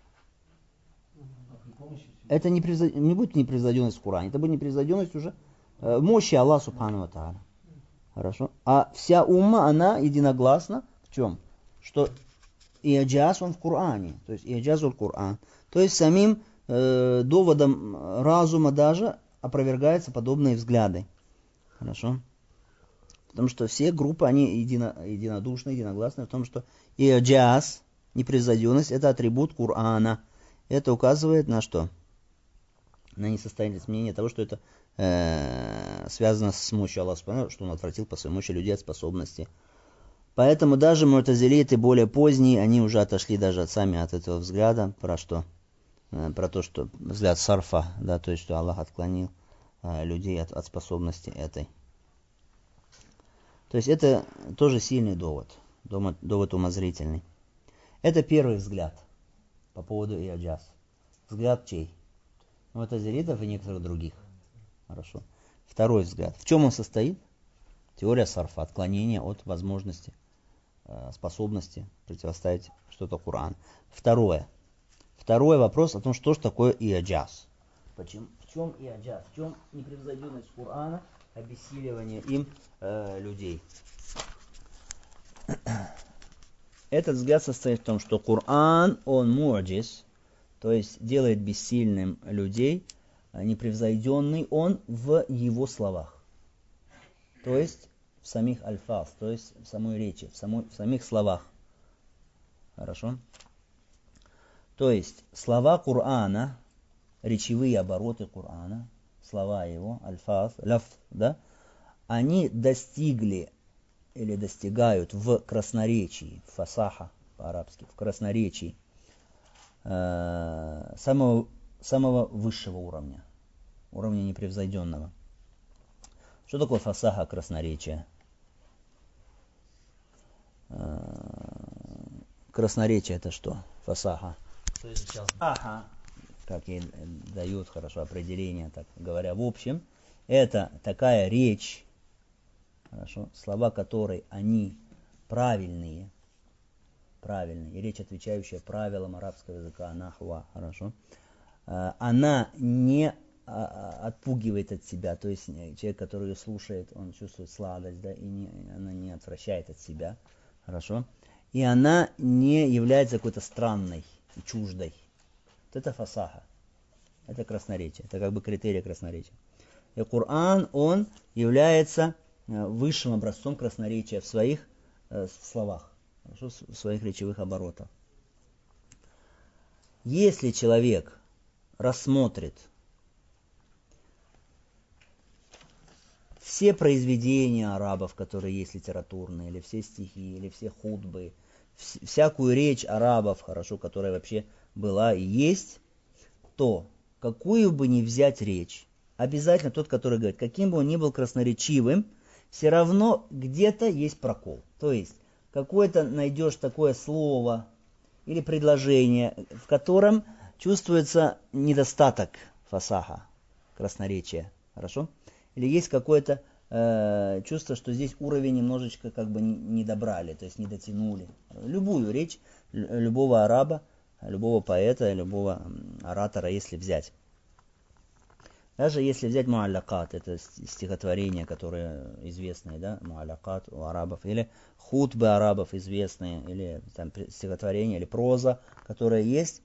Это не, превзо... не будет непревзойденность в Коране, это будет непревзойденность уже э, мощи Аллаха субхану ва тааля. Хорошо? А вся умма, она единогласна в чем? Что иаджаз он в Коране, то есть иаджаз он Коран. То есть самим э, доводом разума даже опровергаются подобные взгляды. Хорошо? Потому что все группы, они едино, единодушны, единогласны в том, что иаджаз, непревзойденность, это атрибут Корана. Это указывает на что? На несостоятельность мнения того, что это э, связано с мощью Аллаха, что он отвратил по своей мощи людей от способности. Поэтому даже му'тазилиты более поздние, они уже отошли даже сами от этого взгляда, про что? Э, про то, что взгляд сарфа, да, то есть, что Аллах отклонил э, людей от, от способности этой. То есть это тоже сильный довод, довод, довод умозрительный. Это первый взгляд по поводу иаджаз. Взгляд чей? Му'тазилитов и некоторых других. Хорошо. Второй взгляд. В чем он состоит? Теория сарфа, отклонение от возможности, э, способности противоставить что-то Коран. Второе. Второй вопрос о том, что же такое иаджаз. Почему? В чем иаджаз? В чем непревзойденность Корана, обессиливание им э, людей? Этот взгляд состоит в том, что Коран, он му'джиз, то есть делает бессильным людей, непревзойденный он в его словах. То есть в самих альфаз, то есть в самой речи, в, самой, в самих словах. Хорошо? То есть слова Корана, речевые обороты Корана, слова его, альфаз, ляф, да, они достигли или достигают в красноречии, фасаха по-арабски, в красноречии э, самого, самого высшего уровня, уровня непревзойденного. Что такое фасаха, красноречие? Э, красноречие это что? Фасаха. Что изучал? Ага. Как ей дают хорошо определение, так говоря. В общем, это такая речь, хорошо, слова которой они правильные, правильные, и речь, отвечающая правилам арабского языка, нахва, хорошо, она не отпугивает от себя, то есть человек, который ее слушает, он чувствует сладость, да, и не, она не отвращает от себя, хорошо, и она не является какой-то странной, чуждой. Вот это фасаха, это красноречие, это как бы критерий красноречия. И Коран, он является высшим образцом красноречия в своих э, словах, хорошо, в своих речевых оборотах. Если человек рассмотрит все произведения арабов, которые есть литературные, или все стихи, или все хутбы, всякую речь арабов, хорошо, которая вообще была и есть, то какую бы ни взять речь, обязательно тот, который говорит, каким бы он ни был красноречивым, все равно где-то есть прокол. То есть, какое-то найдешь такое слово или предложение, в котором чувствуется недостаток фасаха, красноречия. Хорошо? Или есть какое-то э, чувство, что здесь уровень немножечко как бы не, не добрали, то есть не дотянули. Любую речь любого араба, любого поэта, любого оратора, если взять. Даже если взять муаллакат, это стихотворения, которые известные, да, муаллакат у арабов, или хутбы арабов известные, или там, стихотворения, или проза, которая есть.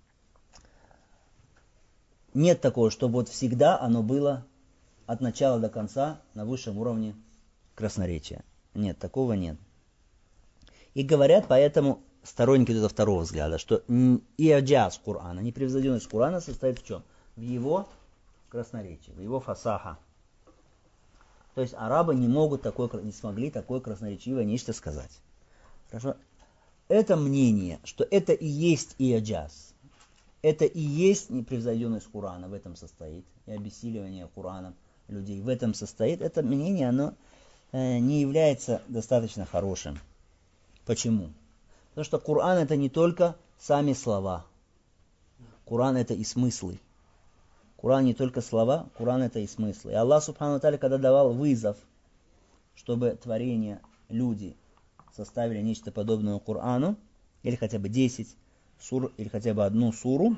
Нет такого, чтобы вот всегда оно было от начала до конца на высшем уровне красноречия. Нет, такого нет. И говорят поэтому сторонники этого второго взгляда, что иаджаз Корана, непревзойденность Корана состоит в чем? В его красноречии, в его фасаха. То есть арабы не могут такое, не смогли такое красноречивое нечто сказать. Хорошо? Это мнение, что это и есть иаджаз, это и есть непревзойденность Корана, в этом состоит, и обессиливание Кораном людей в этом состоит, это мнение, оно э, не является достаточно хорошим. Почему? Потому что Коран это не только сами слова, Коран это и смыслы. Коран не только слова, Коран это и смыслы. И Аллах Субхану Тааля, когда давал вызов, чтобы творения, люди составили нечто подобное Корану, или хотя бы десять сур, или хотя бы одну суру,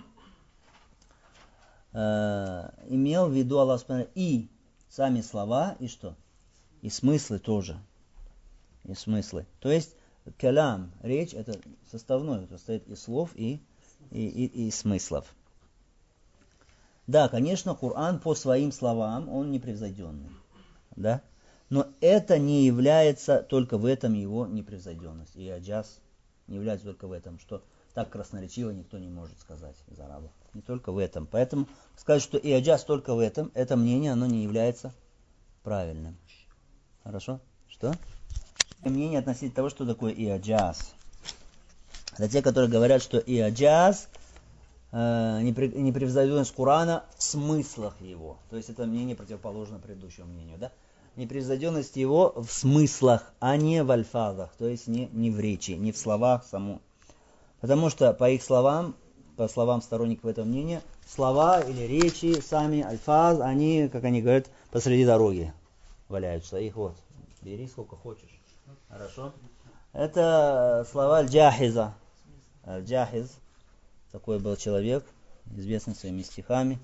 э, имел в виду Аллах Субхану и сами слова, и что? И смыслы тоже. И смыслы. То есть, калям, речь, это составной, это состоит из слов и, и, и, и смыслов. Да, конечно, Коран по своим словам, он непревзойденный. Да? Но это не является только в этом его непревзойденность. И аджаз не является только в этом, что так красноречиво никто не может сказать из арабов. Не только в этом. Поэтому сказать, что и аджаз только в этом, это мнение, оно не является правильным. Хорошо? Что? Мнение относительно того, что такое и аджаз. Это те, которые говорят, что и аджаз непревзойденность Корана в смыслах его. То есть это мнение противоположно предыдущему мнению. Да? Непревзойденность его в смыслах, а не в альфазах. То есть не, не в речи, не в словах саму. Потому что по их словам, по словам сторонников этого мнения, слова или речи, сами альфаз, они, как они говорят, посреди дороги валяются. Их вот, бери сколько хочешь. Хорошо? Это слова аль-джахиза. Аль-джахиз. Такой был человек, известный своими стихами.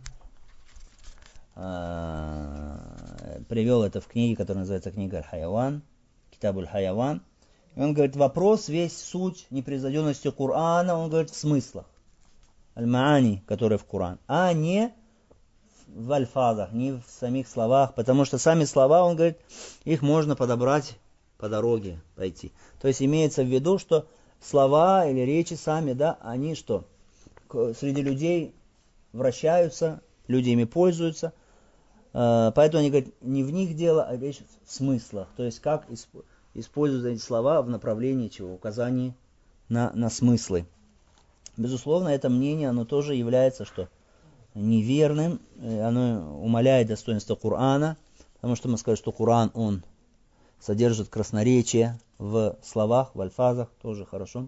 Привел это в книге, которая называется книга Аль-Хайяван, Китаб Аль-Хайяван. И он говорит, вопрос, весь суть непревзойденности Корана, он говорит в смыслах. Аль-Маани, которые в Коран, а не в альфазах, не в самих словах. Потому что сами слова, он говорит, их можно подобрать по дороге, пойти. То есть имеется в виду, что слова или речи сами, да, они что? Среди людей вращаются, люди ими пользуются. Поэтому они говорят, не в них дело, а речь в смыслах. То есть как используют эти слова в направлении чего? Указании на, на смыслы. Безусловно, это мнение, оно тоже является что? Неверным. Оно умаляет достоинство Корана. Потому что мы скажем, что Коран, он содержит красноречие в словах, в альфазах, тоже хорошо.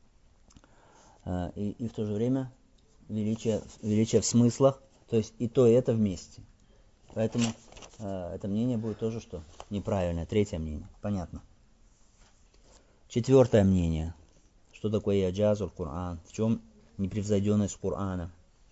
И, и в то же время величие, величие в смыслах, то есть и то, и это вместе. Поэтому э, это мнение будет тоже что? Неправильное. Третье мнение. Понятно. Четвертое мнение. Что такое иаджазуль Коран? В чем непревзойденность Корана?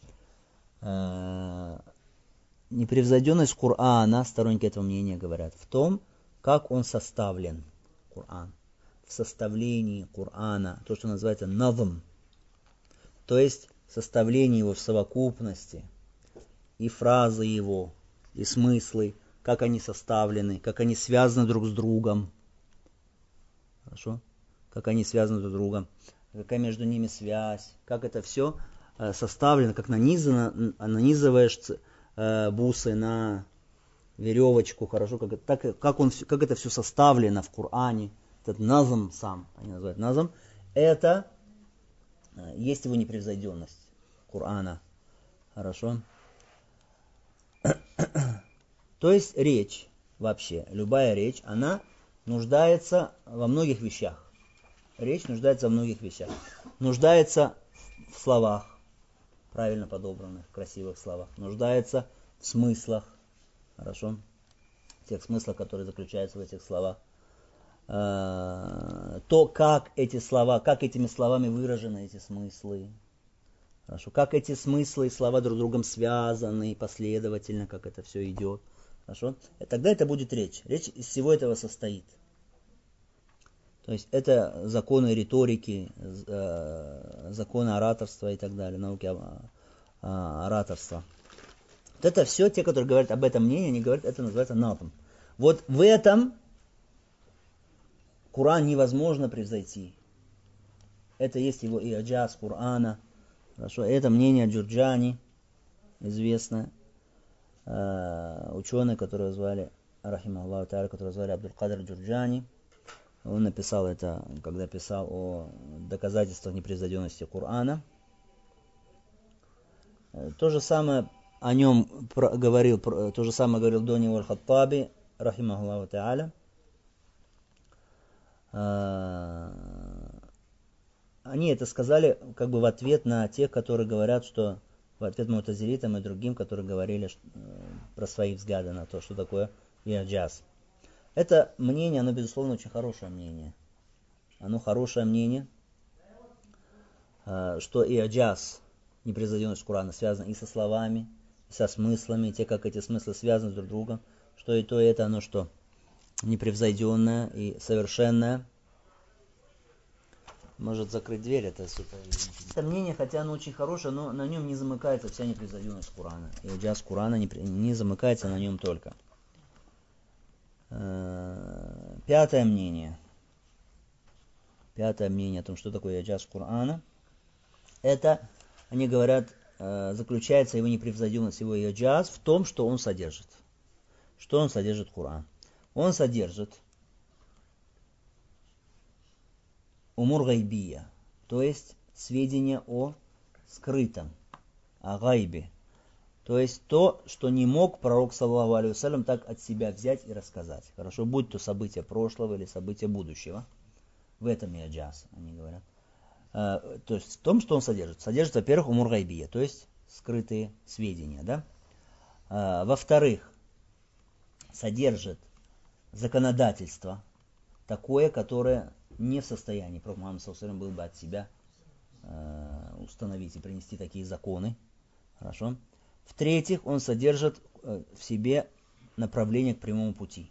Э, непревзойденность Корана, сторонники этого мнения говорят, в том, как он составлен, Коран. В составлении Корана, то, что называется назм. То есть составление его в совокупности, и фразы его, и смыслы, как они составлены, как они связаны друг с другом. Хорошо? Как они связаны друг с другом, какая между ними связь, как это все составлено, как нанизано, нанизываешь бусы на веревочку, хорошо, как, так, как, он, как это все составлено в Коране, этот назм сам, они называют назм, это есть его непревзойденность Корана. Хорошо? То есть речь, вообще, любая речь, она нуждается во многих вещах. Речь нуждается во многих вещах. Нуждается в словах, правильно подобранных, красивых словах. Нуждается в смыслах, хорошо? В тех смыслах, которые заключаются в этих словах. То, как эти слова, как этими словами выражены эти смыслы. Хорошо, как эти смыслы и слова друг с другом связаны, последовательно, как это все идет. Хорошо? И тогда это будет речь. Речь из всего этого состоит. То есть это законы риторики, законы ораторства и так далее, науки ораторства. Вот это все, те, которые говорят об этом мнении, они говорят, это называется назм. Вот в этом Коран невозможно превзойти. Это есть его иаджаз Корана. Хорошо, это мнение Джурджани, известно, ученый, которого звали, рахимахуллаху тааля, которого звали Абдул-Кадр Джурджани. Он написал это, когда писал о доказательствах непревзойденности Корана. То же самое о нем говорил, то же самое говорил до него Аль-Хаттаби, рахимахуллаху тааля. Они это сказали как бы в ответ на тех, которые говорят, что в ответ му'тазилитам и другим, которые говорили про свои взгляды на то, что такое иаджаз. Это мнение, оно, безусловно, очень хорошее мнение. Оно хорошее мнение, что иаджаз, непревзойденность Корана, связана и со словами, и со смыслами, и те, как эти смыслы связаны друг с другом, что и то, и это, оно что, непревзойденное и совершенное. Может закрыть дверь, это супер. Это мнение, хотя оно очень хорошее, но на нем не замыкается вся непревзойденность Корана. Иаджаз Корана не, не замыкается на нем только. Пятое мнение. Пятое мнение о том, что такое иаджаз Корана. Это, они говорят, заключается его непревзойденность, его иаджаз в том, что он содержит. Что он содержит Коран? Он содержит умур гайбия, то есть сведения о скрытом, о гайбе. То есть то, что не мог пророк, саллаллаху алейхи вассалям, так от себя взять и рассказать. Хорошо, будь то события прошлого или события будущего. В этом иаджаз, они говорят. А, то есть в том, что он содержит. Содержит, во-первых, умур гайбия, то есть скрытые сведения. Да? А, во-вторых, содержит законодательство, такое, которое не в состоянии пророк Мухаммад саллаллаху алейхи вассалям был бы от себя э, установить и принести такие законы. Хорошо. В-третьих, он содержит в себе направление к прямому пути,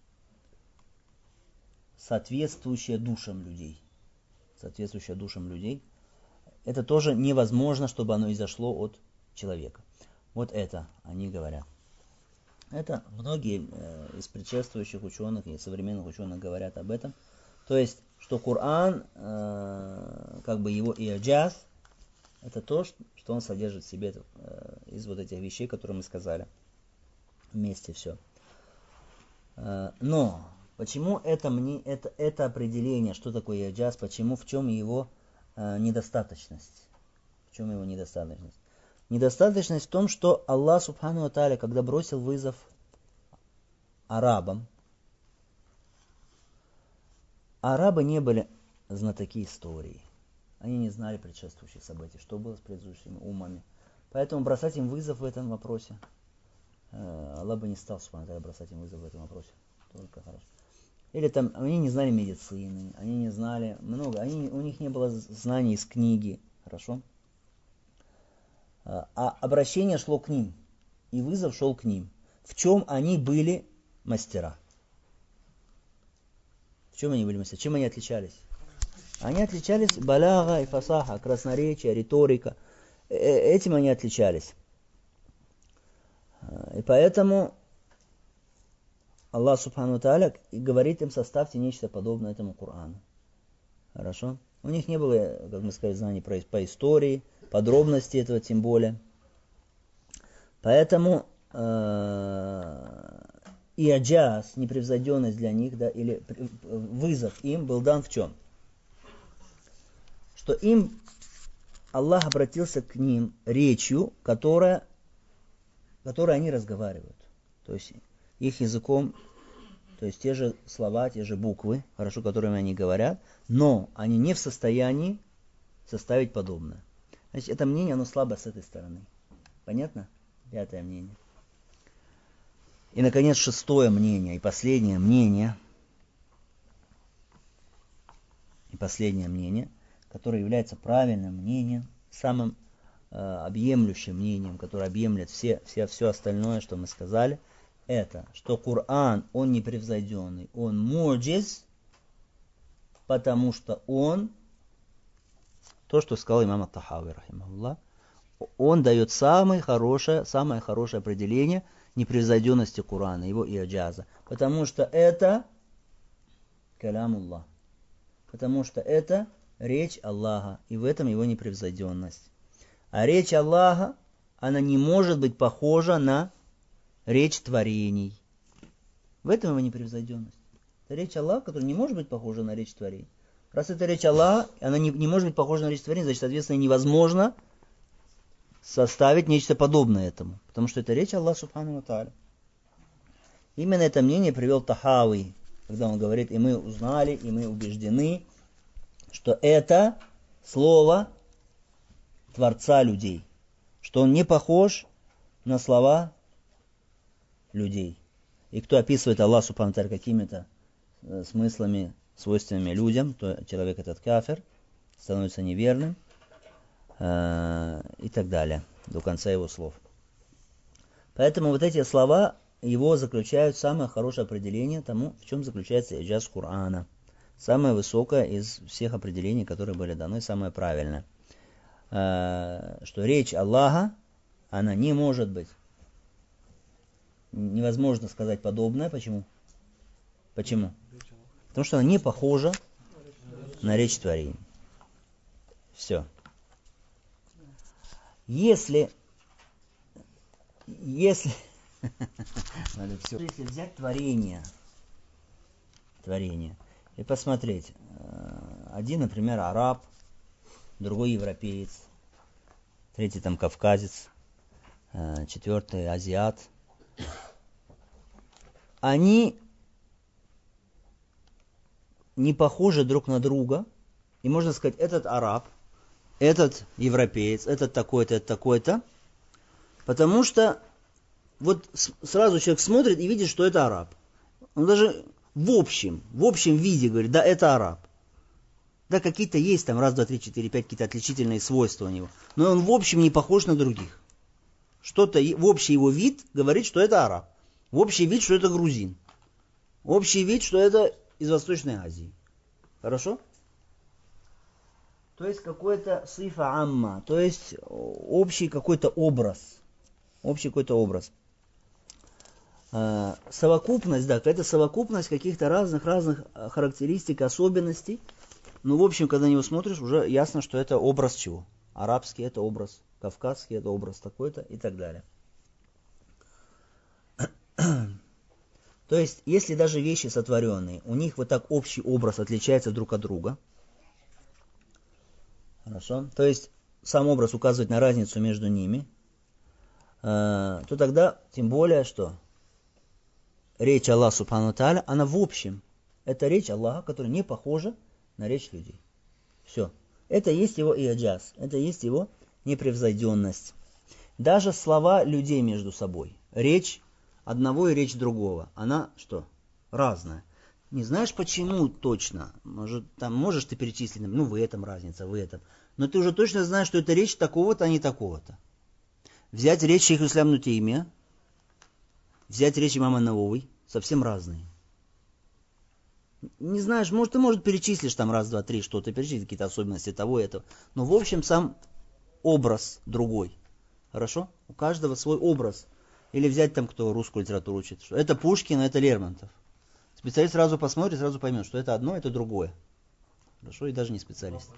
соответствующее душам людей. Соответствующее душам людей. Это тоже невозможно, чтобы оно изошло от человека. Вот это они говорят. Это многие э, из предшествующих ученых и современных ученых говорят об этом. То есть, что Коран, э, как бы его иаджаз, это то, что он содержит в себе э, из вот этих вещей, которые мы сказали. Вместе все. Э, но, почему это, мне, это, это определение, что такое иаджаз, почему, в чем его э, недостаточность? В чем его недостаточность? Недостаточность в том, что Аллах Субхану ва Тааля, когда бросил вызов арабам, арабы не были знатоки истории. Они не знали предшествующих событий, что было с предыдущими умами. Поэтому бросать им вызов в этом вопросе, Аллах бы не стал Субхану ва Тааля бросать им вызов в этом вопросе. Только хорошо. Или там, они не знали медицины, они не знали много, они, у них не было знаний из книги. Хорошо? А обращение шло к ним, и вызов шел к ним. В чем они были мастера? В чем они были мастера? Чем они отличались? Они отличались баляга и фасаха, красноречие, риторика. Этим они отличались. И поэтому Аллах Субхану ва Тааля говорит им: составьте нечто подобное этому Корану. Хорошо? У них не было, как мы сказали, знаний по, по истории, подробности этого тем более. Поэтому э, иаджаз, непревзойденность для них, да, или вызов им был дан в чем? Что им Аллах обратился к ним речью, которая, которой они разговаривают. То есть их языком, то есть те же слова, те же буквы, хорошо, которыми они говорят, но они не в состоянии составить подобное. Значит, это мнение, оно слабо с этой стороны. Понятно? Пятое мнение. И, наконец, шестое мнение и последнее мнение, и последнее мнение, которое является правильным мнением, самым э, объемлющим мнением, которое объемлет все, все, все остальное, что мы сказали, это, что Коран, он непревзойденный, он муджиз, потому что он, то, что сказал имам ат-Тахави, рахимахуллах, он дает самое хорошее, самое хорошее определение непревзойденности Корана, его иаджаза. Потому что это калямуллах. Потому что это речь Аллаха, и в этом его непревзойденность. А речь Аллаха, она не может быть похожа на речь творений. В этом его непревзойденность. Это речь Аллаха, которая не может быть похожа на речь творений. Раз это речь Аллаха, она не, не может быть похожа на речь творений, значит, соответственно, невозможно составить нечто подобное этому. Потому что это речь Аллаха Субхану ва Тааля. Именно это мнение привел Тахави, когда он говорит, и мы узнали, и мы убеждены, что это слово Творца людей. Что он не похож на слова людей. И кто описывает Аллах Субхану ва Тааля какими-то смыслами, свойственными людям, то человек этот кафир, становится неверным, и так далее, до конца его слов. Поэтому вот эти слова его заключают самое хорошее определение тому, в чем заключается иджаз Корана. Самое высокое из всех определений, которые были даны, самое правильное. Что речь Аллаха, она не может быть, невозможно сказать подобное. Почему? Почему? Потому что она не похожа на речь творений. Все. Если, если, если взять творение, творение и посмотреть, один, например, араб, другой европеец, третий там кавказец, четвертый азиат, они не похожи друг на друга, и можно сказать, этот араб, этот европеец, этот такой-то, этот такой-то, потому что вот сразу человек смотрит и видит, что это араб. Он даже в общем, в общем виде говорит, да, это араб. Да, какие-то есть там раз, два, три, четыре, пять какие-то отличительные свойства у него, но он в общем не похож на других. Что-то в общий его вид говорит, что это араб. В общий вид, что это грузин. В общий вид, что это из Восточной Азии. Хорошо? То есть какой-то сифа амма, то есть общий какой-то образ. Общий какой-то образ. А, совокупность, да, какая-то совокупность каких-то разных-разных характеристик, особенностей. Ну, в общем, когда на него смотришь, уже ясно, что это образ чего? Арабский это образ, кавказский это образ такой-то и так далее. То есть, если даже вещи сотворенные, у них вот так общий образ отличается друг от друга, хорошо, то есть сам образ указывает на разницу между ними, то тогда, тем более, что речь Аллаха Субхану ва Тааля, она в общем, это речь Аллаха, которая не похожа на речь людей. Все. Это есть его иаджаз, это есть его непревзойденность. Даже слова людей между собой, речь одного и речь другого, она что? Разная. Не знаешь почему точно, может, там можешь ты перечислить, ну в этом разница, в этом, но ты уже точно знаешь, что это речь такого-то, а не такого-то. Взять речь шейха ислям ибн Таймия, взять речь имама Навави, совсем разные. Не знаешь, может, ты, может, перечислишь там раз, два, три, что-то, перечислишь какие-то особенности того и этого. Но, в общем, сам образ другой. Хорошо? У каждого свой образ. Или взять там, кто русскую литературу учит. Что это Пушкин, а это Лермонтов. Специалист сразу посмотрит, сразу поймет, что это одно, это другое. Хорошо? И даже не специалист.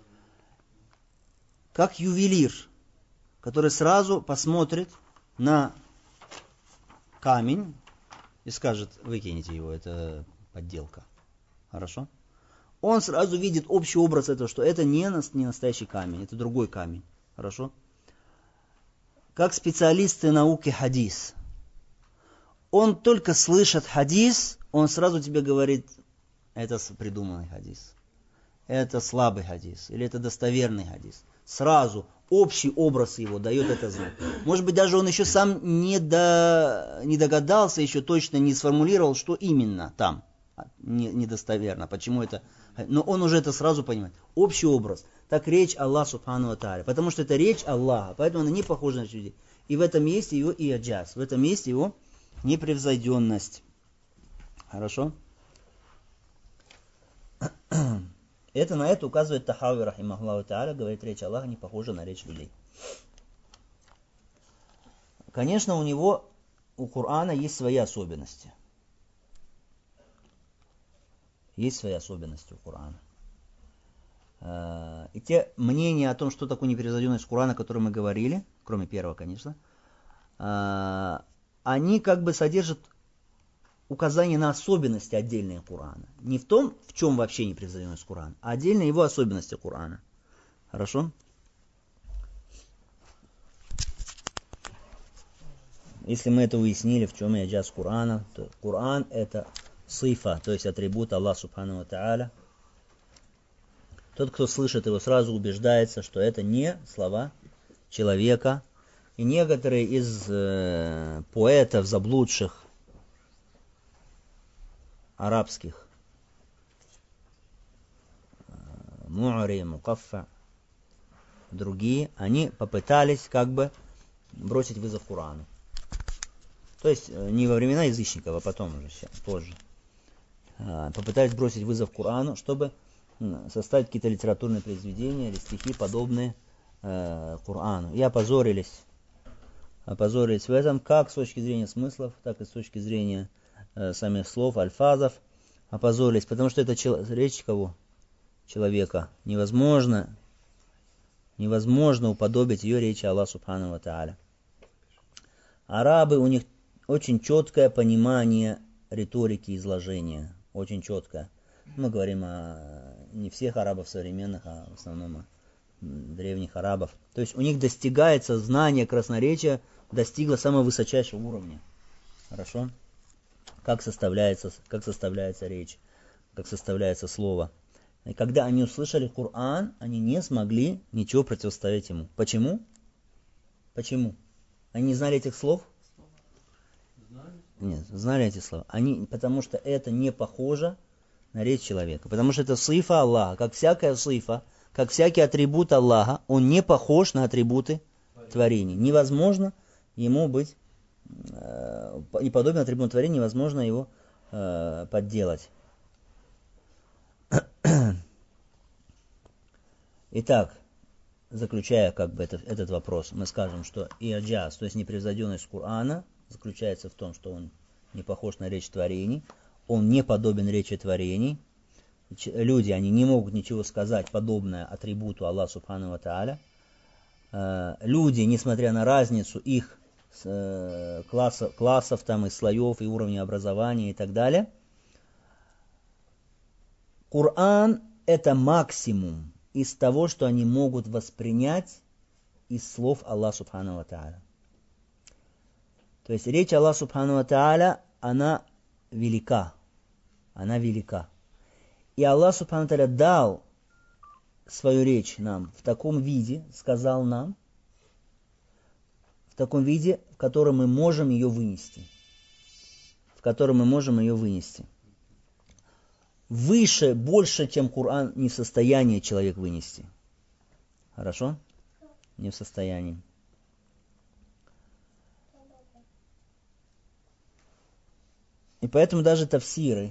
Как ювелир, который сразу посмотрит на камень и скажет, выкинете его, это подделка. Хорошо? Он сразу видит общий образ этого, что это не, не настоящий камень, это другой камень. Хорошо? Как специалисты науки хадис. Он только слышит хадис, он сразу тебе говорит, это придуманный хадис. Это слабый хадис. Или это достоверный хадис. Сразу общий образ его дает это знать. Может быть, даже он еще сам не, до, не догадался, еще точно не сформулировал, что именно там недостоверно, почему это. Но он уже это сразу понимает. Общий образ. Так речь Аллаха Субхану ва Тааля. Потому что это речь Аллаха. Поэтому она не похожа на людей. И в этом месте его иаджаз. В этом месте его непревзойденность. Хорошо? Это на это указывает Тахави, рахимахуллаху тааля, говорит, речь Аллаха не похожа на речь людей. Конечно, у него, у Корана есть свои особенности. Есть свои особенности у Корана. И те мнения о том, что такое непревзойденность Корана, о котором мы говорили, кроме первого, конечно, они как бы содержат указание на особенности отдельные Корана. Не в том, в чем вообще непревзойденность Корана, а отдельно его особенности Корана. Хорошо? Если мы это уяснили, в чем иаджаз Корана, то Коран это сифа, то есть атрибут Аллаха Субхану ва Тааля. Тот, кто слышит его, сразу убеждается, что это не слова человека. И некоторые из э, поэтов, заблудших, арабских, Му'ри, Мукаффа, другие, они попытались как бы бросить вызов Корану. То есть не во времена язычников, а потом уже, позже. Попытались бросить вызов Корану, чтобы составить какие-то литературные произведения или стихи, подобные Корану. И опозорились. Опозорились в этом как с точки зрения смыслов, так и с точки зрения самих слов, альфазов, опозорились, потому что это чел- речь кого? Человека. Невозможно, невозможно уподобить ее речи Аллаха Субхану ва Тааля. Арабы, у них очень четкое понимание риторики изложения, очень четкое. Мы говорим о не всех арабов современных, а в основном о древних арабов. То есть у них достигается знание красноречия, достигло самого высочайшего уровня. Хорошо? Как составляется, как составляется речь, как составляется слово. И когда они услышали Коран, они не смогли ничего противостоять ему. Почему? Почему? Они не знали этих слов? Нет, знали эти слова. Они, потому что это не похоже на речь человека. Потому что это сифа Аллаха. Как всякая сифа, как всякий атрибут Аллаха, он не похож на атрибуты творений. Невозможно ему быть и подобен атрибуту творения, невозможно его э, подделать. Итак, заключая как бы этот, этот вопрос, мы скажем, что иаджаз, то есть непревзойденность Корана, заключается в том, что он не похож на речь творений, он не подобен речи творений. Люди, они не могут ничего сказать подобное атрибуту Аллаха Субхану ва Тааля. Э, люди, несмотря на разницу их Классов, классов там, и слоев, и уровней образования и так далее. Коран это максимум из того, что они могут воспринять из слов Аллаха Субхану ва Тааля. То есть речь Аллаха Субхану ва Тааля, она велика. Она велика. И Аллах Субхану ва Тааля дал свою речь нам в таком виде, сказал нам, в таком виде, в котором мы можем ее вынести. В котором мы можем ее вынести. Выше, больше, чем Коран, не в состоянии человек вынести. Хорошо? Не в состоянии. И поэтому даже тафсиры,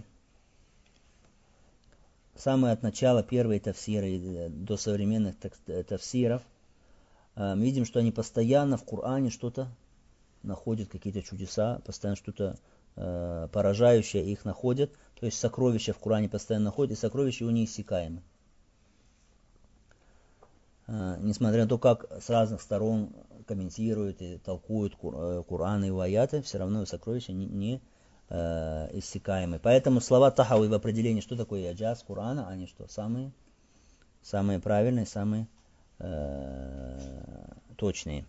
самые от начала, первые тафсиры, до современных тафсиров, мы видим, что они постоянно в Коране что-то находят, какие-то чудеса, постоянно что-то э, поражающее их находят. То есть сокровища в Коране постоянно находят, и сокровища его неиссякаемы. Э, несмотря на то, как с разных сторон комментируют и толкуют Коран и его аяты, все равно сокровища не, не э, иссякаемый. Поэтому слова тахауи в определении, что такое иджаз Корана, они что? Самые, самые правильные, самые э, точные.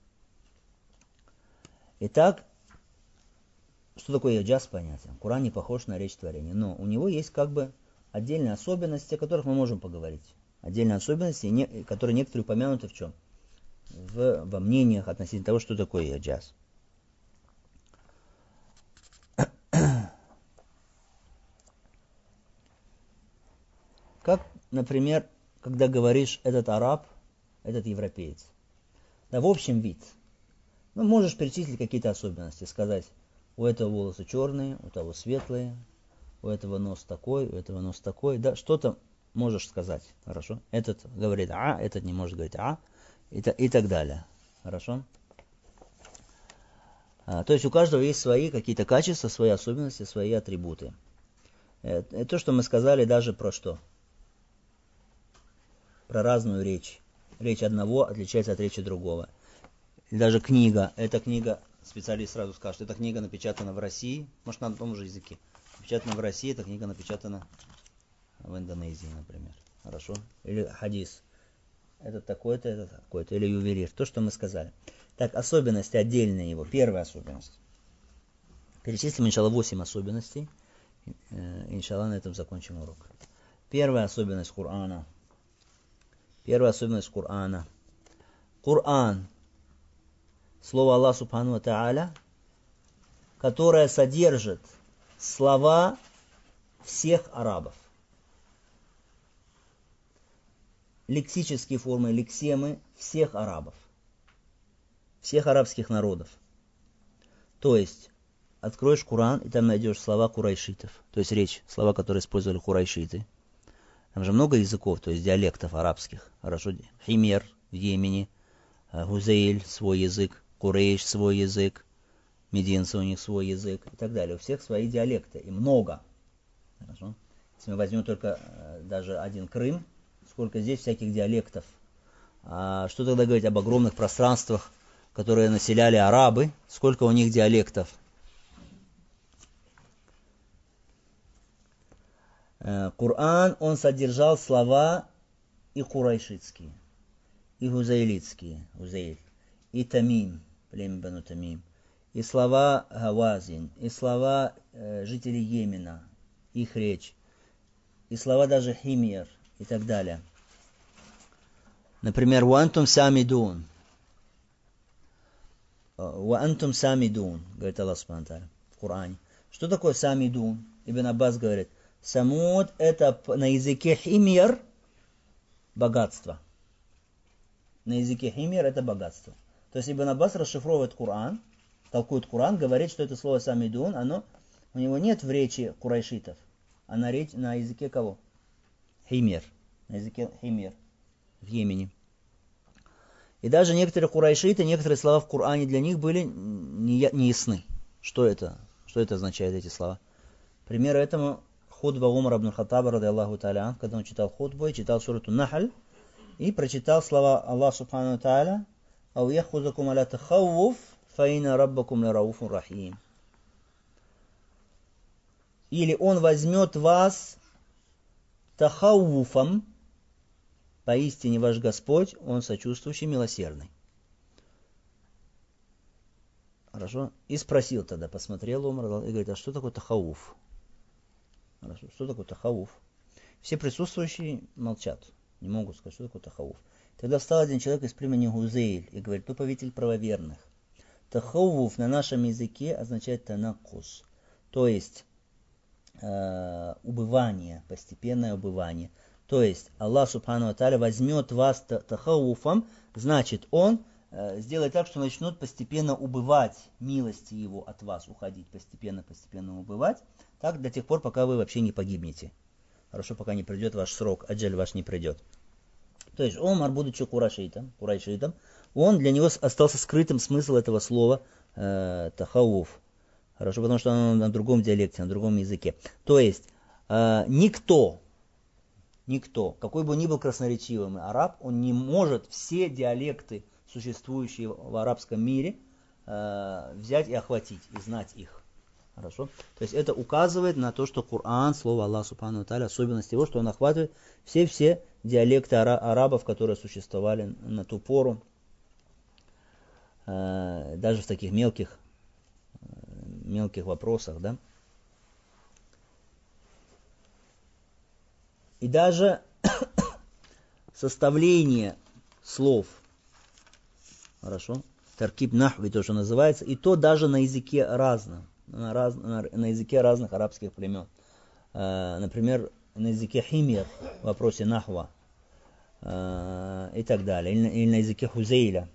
Итак, что такое иджаз понятие? Коран не похож на речь творения, но у него есть как бы отдельные особенности, о которых мы можем поговорить. Отдельные особенности, которые некоторые упомянуты в чем? В, во мнениях относительно того, что такое иджаз. Как, например, когда говоришь этот араб, этот европеец. Да, в общем вид. Ну, можешь перечислить какие-то особенности, сказать, у этого волосы черные, у того светлые, у этого нос такой, у этого нос такой. Да, что-то можешь сказать, хорошо? Этот говорит а, этот не может говорить а, и, и так далее. Хорошо? А, то есть у каждого есть свои какие-то качества, свои особенности, свои атрибуты. Это, это то, что мы сказали даже про что? Про разную речь. Речь одного отличается от речи другого. И даже книга. Эта книга, специалист сразу скажет, эта книга напечатана в России, может на том же языке. Напечатана в России, эта книга напечатана в Индонезии, например. Хорошо? Или хадис. Этот такой-то, этот такой-то. Или ювелир. То, что мы сказали. Так, особенности отдельные его. Первая особенность. Перечислим, иншалла, восемь особенностей. Иншалла, на этом закончим урок. Первая особенность Корана. Первая особенность Корана. Коран. Слово Аллаха Субхану ва Тааля, которое содержит слова всех арабов. Лексические формы, лексемы всех арабов. Всех арабских народов. То есть, откроешь Коран, и там найдешь слова курайшитов. То есть речь, слова, которые использовали курайшиты. Там же много языков, то есть диалектов арабских. Хорошо. Химер в Йемене, Гузейль свой язык, Курейш свой язык, мединцы у них свой язык и так далее. У всех свои диалекты, и много. Хорошо. Если мы возьмем только э, даже один Крым, сколько здесь всяких диалектов. А что тогда говорить об огромных пространствах, которые населяли арабы, сколько у них диалектов? Коран, он содержал слова и курайшитские, и гузейлитские, гузейль, и тамим, племя Бану Тамим, и слова гавазин, и слова э, жителей Йемена, их речь, и слова даже химьер, и так далее. Например, «Ваантум самидун». «Ваантум самидун», говорит Аллах Субхану ва Тааля в Коране. Что такое самидун? Ибн Аббас говорит, самуд это на языке химьер богатство. На языке химьер это богатство. То есть Ибн Аббас расшифровывает Коран, толкует Коран, говорит, что это слово самидун, оно, у него нет в речи курайшитов, а на, речь, на языке кого? Химьер. На языке химьер в Йемене. И даже некоторые курайшиты, некоторые слова в Коране для них были неясны. Что это? Что это означает, эти слова? Пример этому хутба Умара ибн Хаттаба, ради Аллаху Тааля, когда он читал хутбу, читал сурату Нахль, и прочитал слова Аллаха Субхану ва Тааля, «Ау яхузакум аля тахауф, фаина раббакум ля рауфун рахим». Или он возьмет вас тахауфом, поистине ваш Господь, он сочувствующий, милосердный. Хорошо? И спросил тогда, посмотрел Умар и говорит, а что такое тахауф? Хорошо, что такое тахауф? Все присутствующие молчат, не могут сказать, что такое тахауф. Тогда встал один человек из племени Гузейль и говорит, вы повелитель правоверных. Тахауф на нашем языке означает танакус, то есть э, убывание, постепенное убывание. То есть Аллах Субхану ва Тааля возьмет вас тахауфом, значит он э, сделает так, что начнут постепенно убывать милости его от вас, уходить, постепенно-постепенно убывать, так до тех пор, пока вы вообще не погибнете. Хорошо, пока не придет ваш срок, аджаль ваш не придет. То есть Омар, будучи курайшитом, курайшитом, он для него остался скрытым смысл этого слова э, тахауф. Хорошо, потому что оно на другом диалекте, на другом языке. То есть э, никто, никто, какой бы ни был красноречивым араб, он не может все диалекты, существующие в арабском мире, э, взять и охватить, и знать их. Хорошо? То есть это указывает на то, что Коран, слово Аллаха Субхану ва Тааля, особенность его, что он охватывает все-все диалекты ара- арабов, которые существовали на ту пору, э, даже в таких мелких, э, мелких вопросах, да. И даже составление слов, хорошо, таркиб нахви тоже называется, и то даже на языке разном, на, раз, на, на языке разных арабских племен. Э, например, на языке химер в вопросе нахва э, и так далее, или, или на языке хузейля.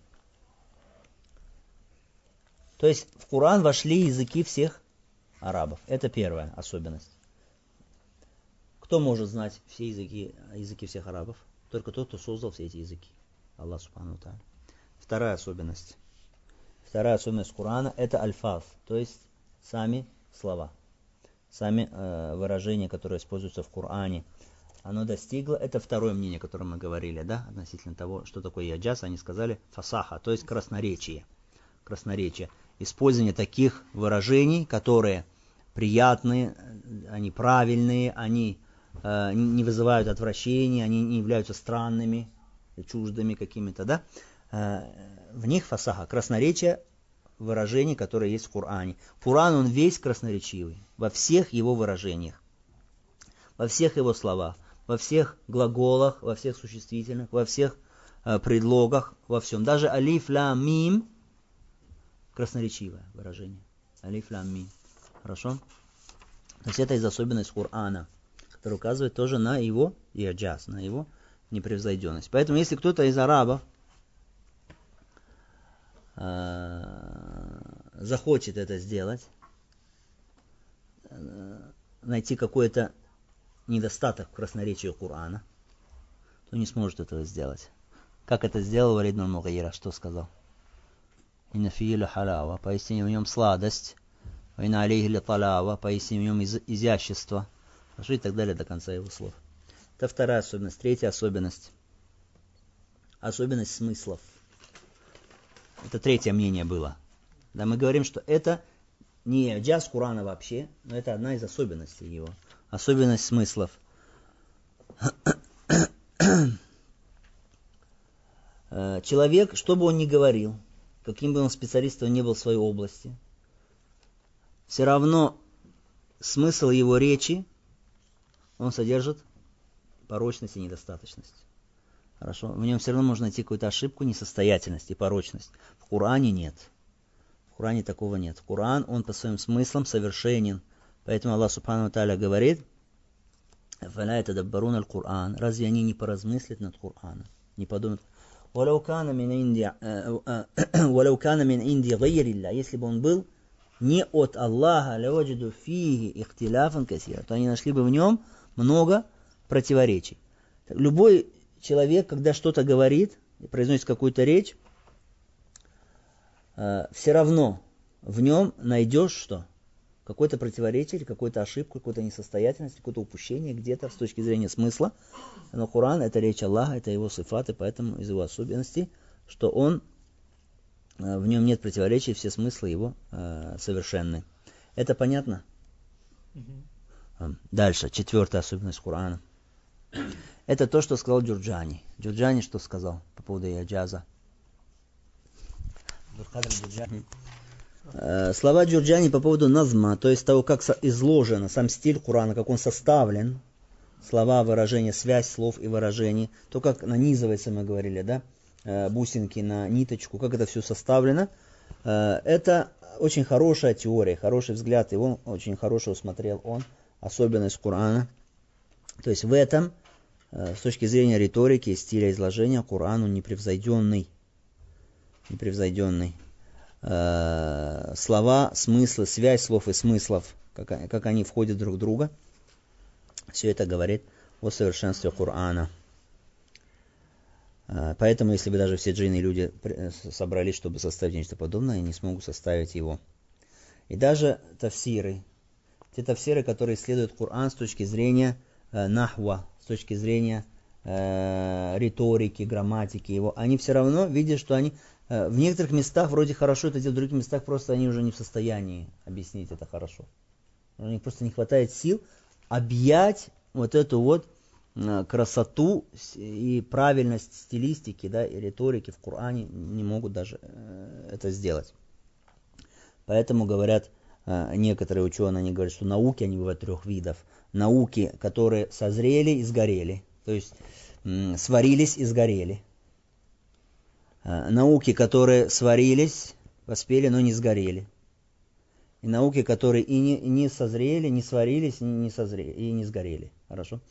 То есть в Коран вошли языки всех арабов. Это первая особенность. Кто может знать все языки, языки всех арабов? Только тот, кто создал все эти языки. Аллах Субхану ва Тааля. Вторая особенность. Вторая особенность Корана — это альфаз, то есть сами слова, сами э, выражения, которые используются в Коране. Оно достигло, это второе мнение, о котором мы говорили, да, относительно того, что такое яджаз, они сказали фасаха, то есть красноречие. Красноречие. Использование таких выражений, которые приятные, они правильные, они э, не вызывают отвращения, они не являются странными, чуждыми какими-то, да. Э, в них фасаха, красноречие выражений, которые есть в Коране. Коран, он весь красноречивый, во всех его выражениях, во всех его словах, во всех глаголах, во всех существительных, во всех э, предлогах, во всем. Даже алиф лам мим красноречивое выражение. Алиф лам мим. Хорошо? То есть это из особенность Корана, которая указывает тоже на его иджаз, на его непревзойденность. Поэтому если кто-то из арабов э, захочет это сделать, э, найти какой-то недостаток в красноречии Корана, то не сможет этого сделать. Как это сделал Валид ибн Мугайра, что сказал? Инна фии ла халява, поистине в нем сладость, wa инна алейхи ла талава, поистине в нем из- изящество, и так далее до конца его слов. Это вторая особенность. Третья особенность. Особенность смыслов. Это третье мнение было. Да, мы говорим, что это не джаз Корана вообще, но это одна из особенностей его. Особенность смыслов. Человек, что бы он ни говорил, каким бы он специалистом ни был в своей области, все равно смысл его речи, он содержит порочность и недостаточность. Хорошо? В нем все равно можно найти какую-то ошибку, несостоятельность и порочность. В Коране нет. В Коране такого нет. Коран, он по своим смыслам совершенен. Поэтому Аллах Субхану ва Тааля говорит: «Фаля ятадаббаруна аль-Кур'ан». Разве они не поразмыслят над Кораном? Не подумают. «Валяу кана мин инди гайрилля». Если бы он был не от Аллаха, лаваджиду фиги ихтиляфан касира, то они нашли бы в нем много противоречий. Любой человек, когда что-то говорит, произносит какую-то речь, все равно в нем найдешь что? Какое-то противоречие, или какую-то ошибку, какую-то несостоятельность, какое-то упущение где-то с точки зрения смысла. Но Коран — это речь Аллаха, это его сифаты, поэтому из его особенностей, что он, в нем нет противоречий, все смыслы его э, совершенны. Это понятно? Mm-hmm. Дальше, четвертая особенность Корана. Это то, что сказал Джурджани. Джурджани что сказал по поводу яджаза? Слова Джурджани по поводу назма, то есть того, как изложено, сам стиль Корана, как он составлен, слова, выражения, связь слов и выражений, то, как нанизывается, мы говорили, да, бусинки на ниточку, как это все составлено, это очень хорошая теория, хороший взгляд, и он очень хорошо усмотрел он особенность Корана. То есть в этом, с точки зрения риторики, стиля изложения, Коран он непревзойденный, непревзойденный. Слова, смыслы, связь слов и смыслов, как, как они входят друг в друга, все это говорит о совершенстве Корана. Поэтому, если бы даже все джинны и люди собрались, чтобы составить нечто подобное, они не смогут составить его. И даже тафсиры, те тафсиры, которые исследуют Коран с точки зрения э, нахва, с точки зрения э, риторики, грамматики его, они все равно видят, что они В некоторых местах вроде хорошо это делать, в других местах просто они уже не в состоянии объяснить это хорошо. У них просто не хватает сил объять вот эту вот красоту и правильность стилистики, да, и риторики в Коране, не могут даже это сделать. Поэтому говорят некоторые ученые, они говорят, что науки, они бывают трех видов. Науки, которые созрели и сгорели, то есть сварились и сгорели. Науки, которые сварились, поспели, но не сгорели. И науки, которые и не, не созрели, не сварились, не созрели, и не сгорели. Хорошо?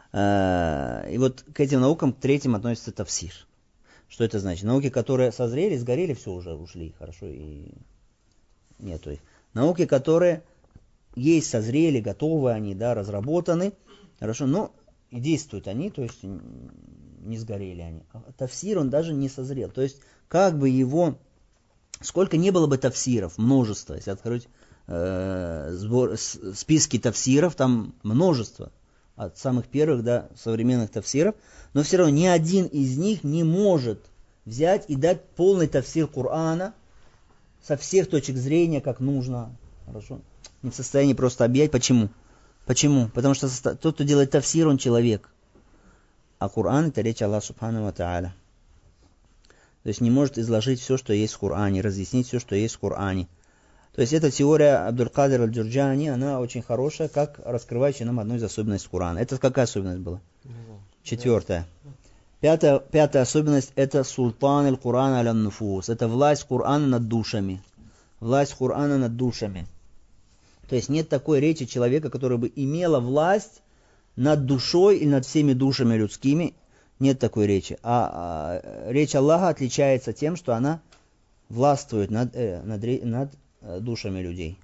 И вот к этим наукам, к третьим относится тафсир. Что это значит? Науки, которые созрели, сгорели, все уже ушли. Хорошо? И нету их. Науки, которые есть, созрели, готовы они, да, разработаны. Хорошо? Но и действуют они, то есть не сгорели они. А тафсир, он даже не созрел. То есть, как бы его... Сколько не было бы тафсиров, множество. Если открыть э, сбор, с, списки тафсиров, там множество. От самых первых до современных тафсиров. Но все равно ни один из них не может взять и дать полный тафсир Корана со всех точек зрения, как нужно. Хорошо? Не в состоянии просто объять. Почему? Почему? Потому что тот, кто делает тафсир, он человек. А Коран — это речь Аллаха Субхану ва Тааля. То есть не может изложить все, что есть в Коране, разъяснить все, что есть в Коране. То есть эта теория Абдуль-Кадир аль-Джурджани, она очень хорошая, как раскрывающая нам одну из особенностей Корана. Это какая особенность была? Четвертая. Пятая, пятая особенность — это султан аль-Куран аль-Нуфус. Это власть Корана над душами. Власть Корана над душами. То есть нет такой речи человека, которая бы имела власть над душой или над всеми душами людскими. Нет такой речи. А, а речь Аллаха отличается тем, что она властвует над, э, над, над э, душами людей.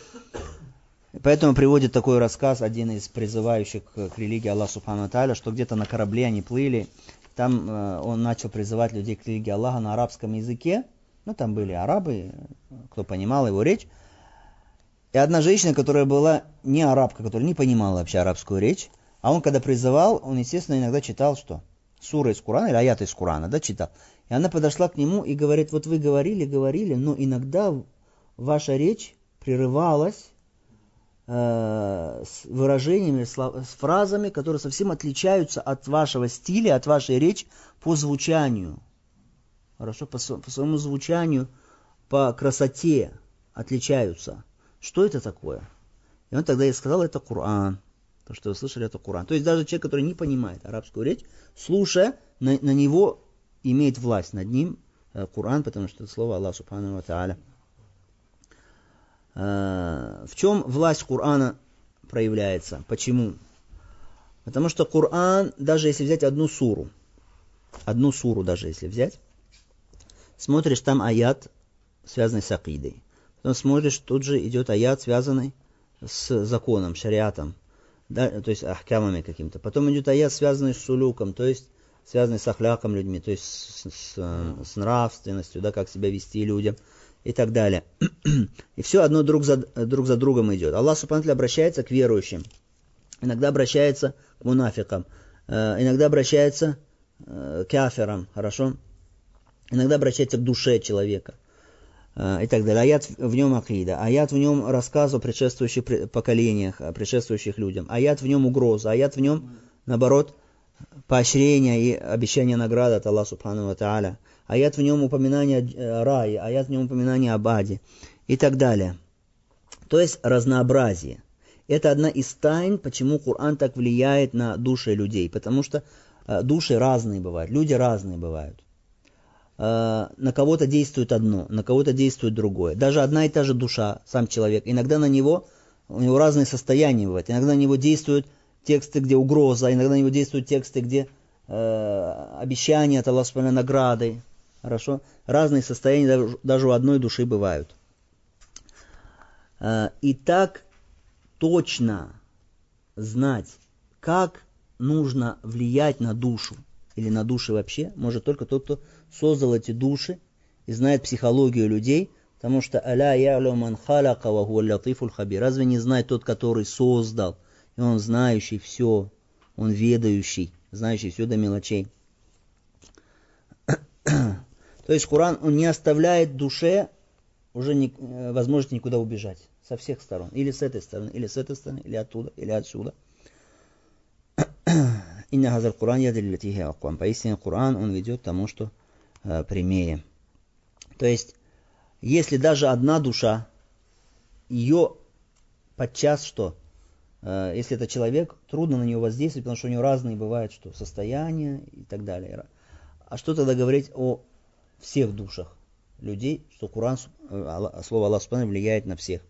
Поэтому приводит такой рассказ один из призывающих к религии Аллаха Субхану ва Тааля, что где-то на корабле они плыли, там э, он начал призывать людей к религии Аллаха на арабском языке. Ну, там были арабы, кто понимал его речь. И одна женщина, которая была не арабка, которая не понимала вообще арабскую речь, а он, когда призывал, он, естественно, иногда читал что? Суры из Корана или аяты из Корана, да, читал. И она подошла к нему и говорит: вот вы говорили, говорили, но иногда ваша речь прерывалась э, с выражениями, с фразами, которые совсем отличаются от вашего стиля, от вашей речи по звучанию. Хорошо, по, по своему звучанию, по красоте отличаются. Что это такое? И он тогда ей сказал: это Коран. То, что вы слышали, это Коран. То есть даже человек, который не понимает арабскую речь, слушая, на, на него имеет власть над ним э, Коран, потому что это слово Аллаха Субхану ва Тааля. Э, в чем власть Корана проявляется? Почему? Потому что Коран, даже если взять одну суру, одну суру даже если взять, смотришь, там аят, связанный с акидой. Потом смотришь, тут же идет аят, связанный с законом, шариатом. Да, то есть ахкамами каким-то. Потом идет аят, связанный с сулюком, то есть связанный с ахляком людьми, то есть с, с, с нравственностью, да, как себя вести людям и так далее. И все одно друг за, друг за другом идет. Аллах Субхану ва Тааля обращается к верующим, иногда обращается к мунафикам, иногда обращается к кафирам, хорошо? Иногда обращается к душе человека. И так далее. Аят в нем акида. Аят в нем рассказ о предшествующих поколениях, о предшествующих людям. Аят в нем угроза. Аят в нем, наоборот, поощрение и обещание награды от Аллаха Субхану ва Тааля. Аят в нем упоминание о рае. Аят в нем упоминание об аде. И так далее. То есть разнообразие. Это одна из тайн, почему Коран так влияет на души людей. Потому что души разные бывают. Люди разные бывают. На кого-то действует одно, на кого-то действует другое. Даже одна и та же душа, сам человек, иногда на него, у него разные состояния бывают. Иногда на него действуют тексты, где угроза, иногда на него действуют тексты, где э, обещания от Аллаха Субхану награды. Хорошо? Разные состояния даже, даже у одной души бывают. Э, и так точно знать, как нужно влиять на душу, или на души вообще, может только тот, кто создал эти души и знает психологию людей, потому что «Аля я'лю ман халяка ва хуа латифуль хабир». Разве не знает тот, который создал, и он знающий все, он ведающий, знающий все до мелочей. То есть Коран, он не оставляет душе уже не, возможности никуда убежать. Со всех сторон. Или с этой стороны, или с этой стороны, или оттуда, или отсюда. Инна хазар Коран ядиллятихи аквам. Поистине Коран, он ведет к тому, что э, прямее. То есть, если даже одна душа, ее подчас что? Э, если это человек, трудно на нее воздействовать, потому что у него разные бывают что? Состояния и так далее. А что тогда говорить о всех душах людей, что Коран, э, слово Аллаха Субхану влияет на всех.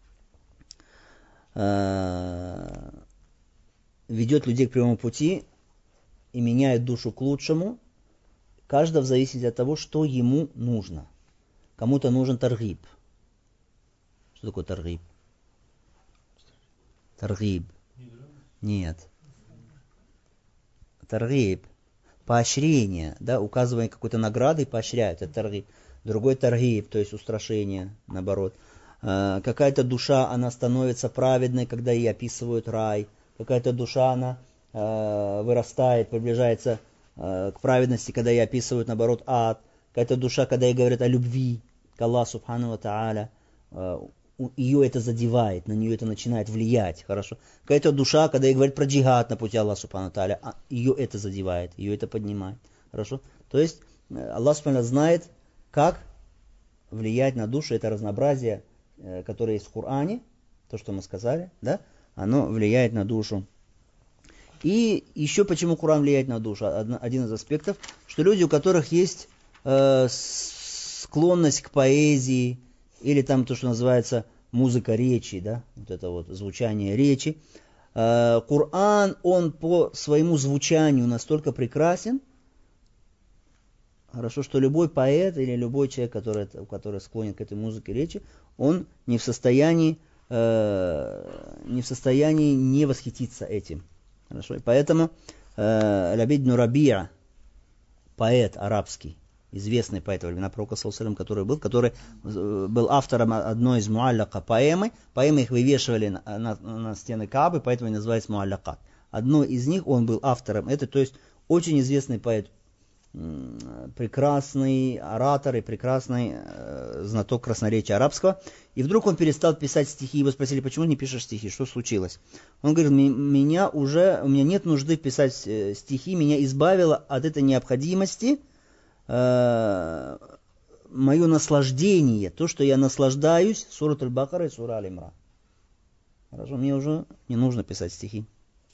Ведет людей к прямому пути и меняет душу к лучшему, каждый в зависимости от того, что ему нужно. Кому-то нужен таргиб. Что такое таргиб? Таргиб. Нет. Таргиб. Поощрение, да, указывание какой-то награды и поощряют. Это таргиб. Другой таргиб, то есть устрашение, наоборот. Какая-то душа, она становится праведной, когда ей описывают рай. Какая-то душа, она э, вырастает, приближается э, к праведности, когда ей описывают, наоборот, ад. Какая-то душа, когда ей говорят о любви к Аллаху Субхану ва Тааля, э, ее это задевает, на нее это начинает влиять. Хорошо. Какая-то душа, когда ей говорят про джихад на пути Аллаха Субхану ва Тааля, ее это задевает, ее это поднимает. Хорошо. То есть Аллах Субхану знает, как влиять на душу, это разнообразие, э, которое есть в Коране, то, что мы сказали, да, оно влияет на душу. И еще почему Коран влияет на душу? Один из аспектов, что люди, у которых есть э, склонность к поэзии, или там то, что называется музыка речи, да, вот это вот звучание речи, э, Коран, он по своему звучанию настолько прекрасен, хорошо, что любой поэт или любой человек, который, который склонен к этой музыке речи, он не в состоянии не в состоянии не восхититься этим. Хорошо? И поэтому Лабид ибн Рабиа, поэт арабский, известный поэт во времена пророка, который был, который был автором одной из муалляка поэмы. Поэмы их вывешивали на, на, на стены Каабы, поэтому и называется муаллякат. Одной из них он был автором. Это, то есть, очень известный поэт, прекрасный оратор и прекрасный э, знаток красноречия арабского. И вдруг он перестал писать стихи. Его спросили, почему не пишешь стихи, что случилось? Он говорит, меня уже, у меня нет нужды писать стихи, меня избавило от этой необходимости э, мое наслаждение, то, что я наслаждаюсь, сурат Аль-Бакара и сура Аль-Имран. Хорошо, мне уже не нужно писать стихи.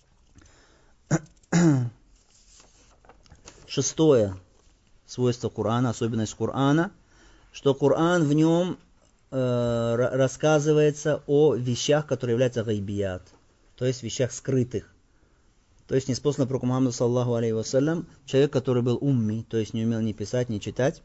Шестое свойство Корана, особенность Корана, что Коран в нем э, рассказывается о вещах, которые являются гайбият, то есть вещах скрытых. То есть неспосланный пророк Мухаммад саллаллаху алейхи вассалям, человек, который был умми, то есть не умел ни писать, ни читать.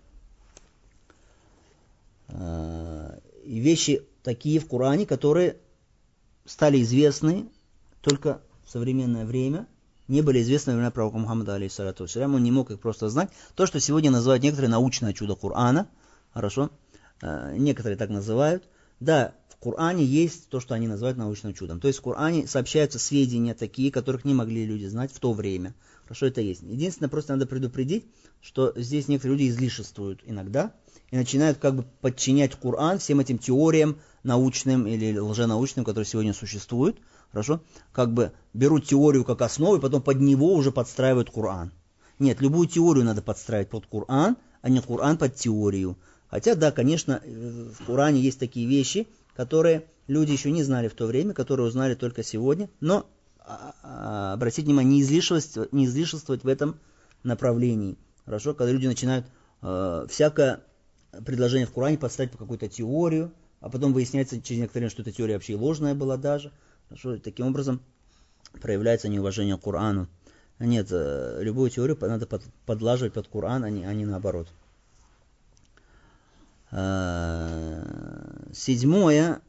Э, и вещи такие в Коране, которые стали известны только в современное время, не были известны во времена пророка Мухаммада, алейхиссалату вассалям, он не мог их просто знать. То, что сегодня называют некоторые научное чудо Корана, хорошо, э, некоторые так называют, да, в Коране есть то, что они называют научным чудом. То есть в Коране сообщаются сведения такие, которых не могли люди знать в то время. Хорошо, это есть. Единственное, просто надо предупредить, что здесь некоторые люди излишествуют иногда и начинают как бы подчинять Коран всем этим теориям научным или лженаучным, которые сегодня существуют. Хорошо? Как бы берут теорию как основу и потом под него уже подстраивают Коран. Нет, любую теорию надо подстраивать под Коран, а не Коран под теорию. Хотя, да, конечно, в Коране есть такие вещи, которые люди еще не знали в то время, которые узнали только сегодня. Но, обратите внимание, не излишествовать, не излишествовать в этом направлении. Хорошо? Когда люди начинают э, всякое предложение в Коране подставить под какую-то теорию, а потом выясняется через некоторое время, что эта теория вообще ложная была даже. Хорошо? Таким образом проявляется неуважение к Корану. Нет, любую теорию надо подлаживать под Коран, а не, а не наоборот. Седьмое,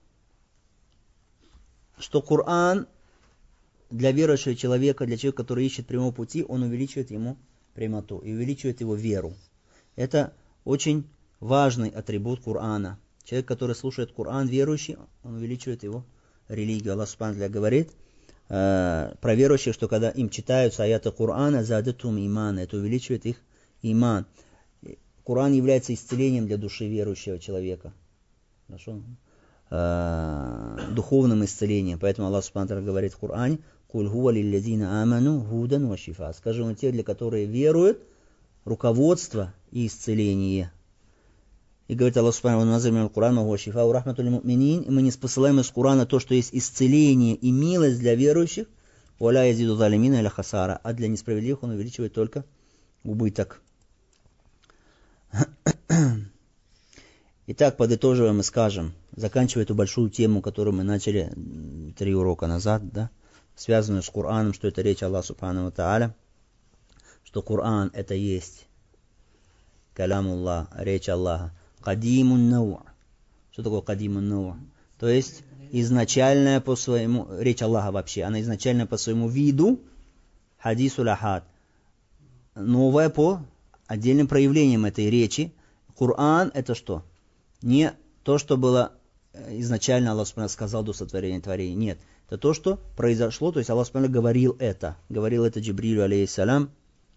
что Коран для верующего человека, для человека, который ищет прямого пути, он увеличивает ему прямоту и увеличивает его веру. Это очень важный атрибут Корана. Человек, который слушает Коран, верующий, он увеличивает его религию. Аллах Субхану ва Тааля говорит э, про верующих, что когда им читаются аяты Корана, задатум имана, это увеличивает их иман. Коран является исцелением для души верующего человека. Хорошо? Духовным исцелением. Поэтому Аллах Субхану ва Тааля говорит в Коране: «Куль хуа лиллязина аману худан ва шифа». Скажи он те, для которые веруют, руководство и исцеление. И говорит Аллах Субхану ва Тааля: «Куран ва шифа ва рахмату лил муминин». И мы не спосылаем из Корана то, что есть исцеление и милость для верующих. «Ва ля язиду залимина иля хасара». А для несправедливых он увеличивает только убыток. Итак, подытоживаем и скажем, заканчивая эту большую тему, которую мы начали три урока назад, да, связанную с Кораном, что это речь Аллаха Субхану ва Тааля, что Коран это есть калямуллах, речь Аллаха, кадимун нау. Что такое кадимун нау? То есть изначальная по своему, речь Аллаха вообще, она изначальная по своему виду, хадисуль ахад, новая по отдельным проявлениям этой речи. Коран это что? Не то, что было изначально Аллах Субхану сказал до сотворения творения. Нет. Это то, что произошло. То есть Аллах Субхану говорил это. Говорил это Джибрилю алейхиссалям.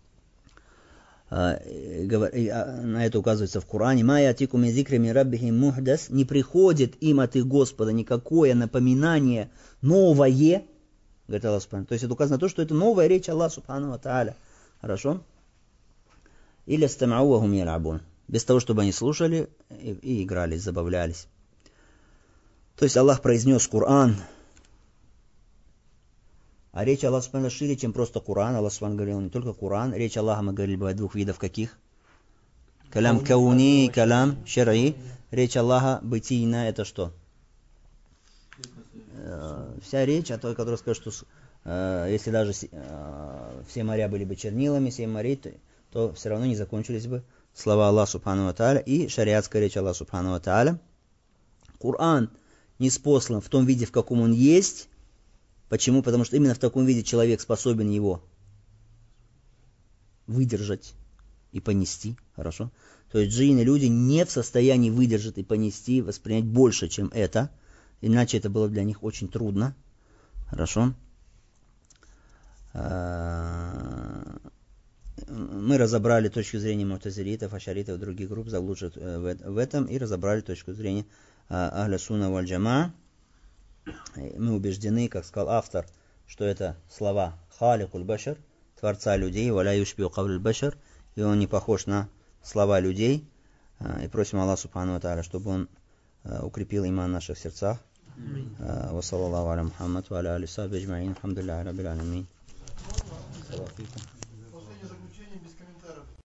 На это указывается в Коране. «Ма ятику мин зикри мин раббихим мухдас». Не приходит им от их Господа никакое напоминание новое. Говорит Аллах Субхану. То есть это указано на то, что это новая речь Аллаха Субхану ва Тааля. Хорошо? Или стамау ва хум ял'абун. Без того, чтобы они слушали и, и игрались, забавлялись. То есть Аллах произнес Коран. А речь Аллаха Субхану шире, чем просто Коран. Аллах Субхану говорил не только Коран. Речь Аллаха, мы говорили, бывает двух видов каких? Калям кауни и калям шар'и. Речь Аллаха бытийная, это что? Вся речь, о той, которая скажет, что э, если даже э, все моря были бы чернилами, семь морей, то, то все равно не закончились бы слова Аллаха Субхану ва Тааля и шариатская речь Аллаха Субхану ва Тааля. Коран ниспослан в том виде, в каком он есть. Почему? Потому что именно в таком виде человек способен его выдержать и понести. Хорошо? То есть джинны, люди не в состоянии выдержать и понести, воспринять больше, чем это. Иначе это было для них очень трудно. Хорошо? Мы разобрали точку зрения мутазилитов, ашаритов и других групп, заглушат в этом, и разобрали точку зрения ахля сунна валь джама. Мы убеждены, как сказал автор, что это слова халикуль башар, творца людей, валя юшбиу кавлюль башар, и он не похож на слова людей. И просим Аллаха Субхану ва Тааля, чтобы он укрепил иман в наших сердцах. Ва саллаллаху аля Мухаммад ва аля али сахби аджмаин. Алхамдулиллахи раббил аламин.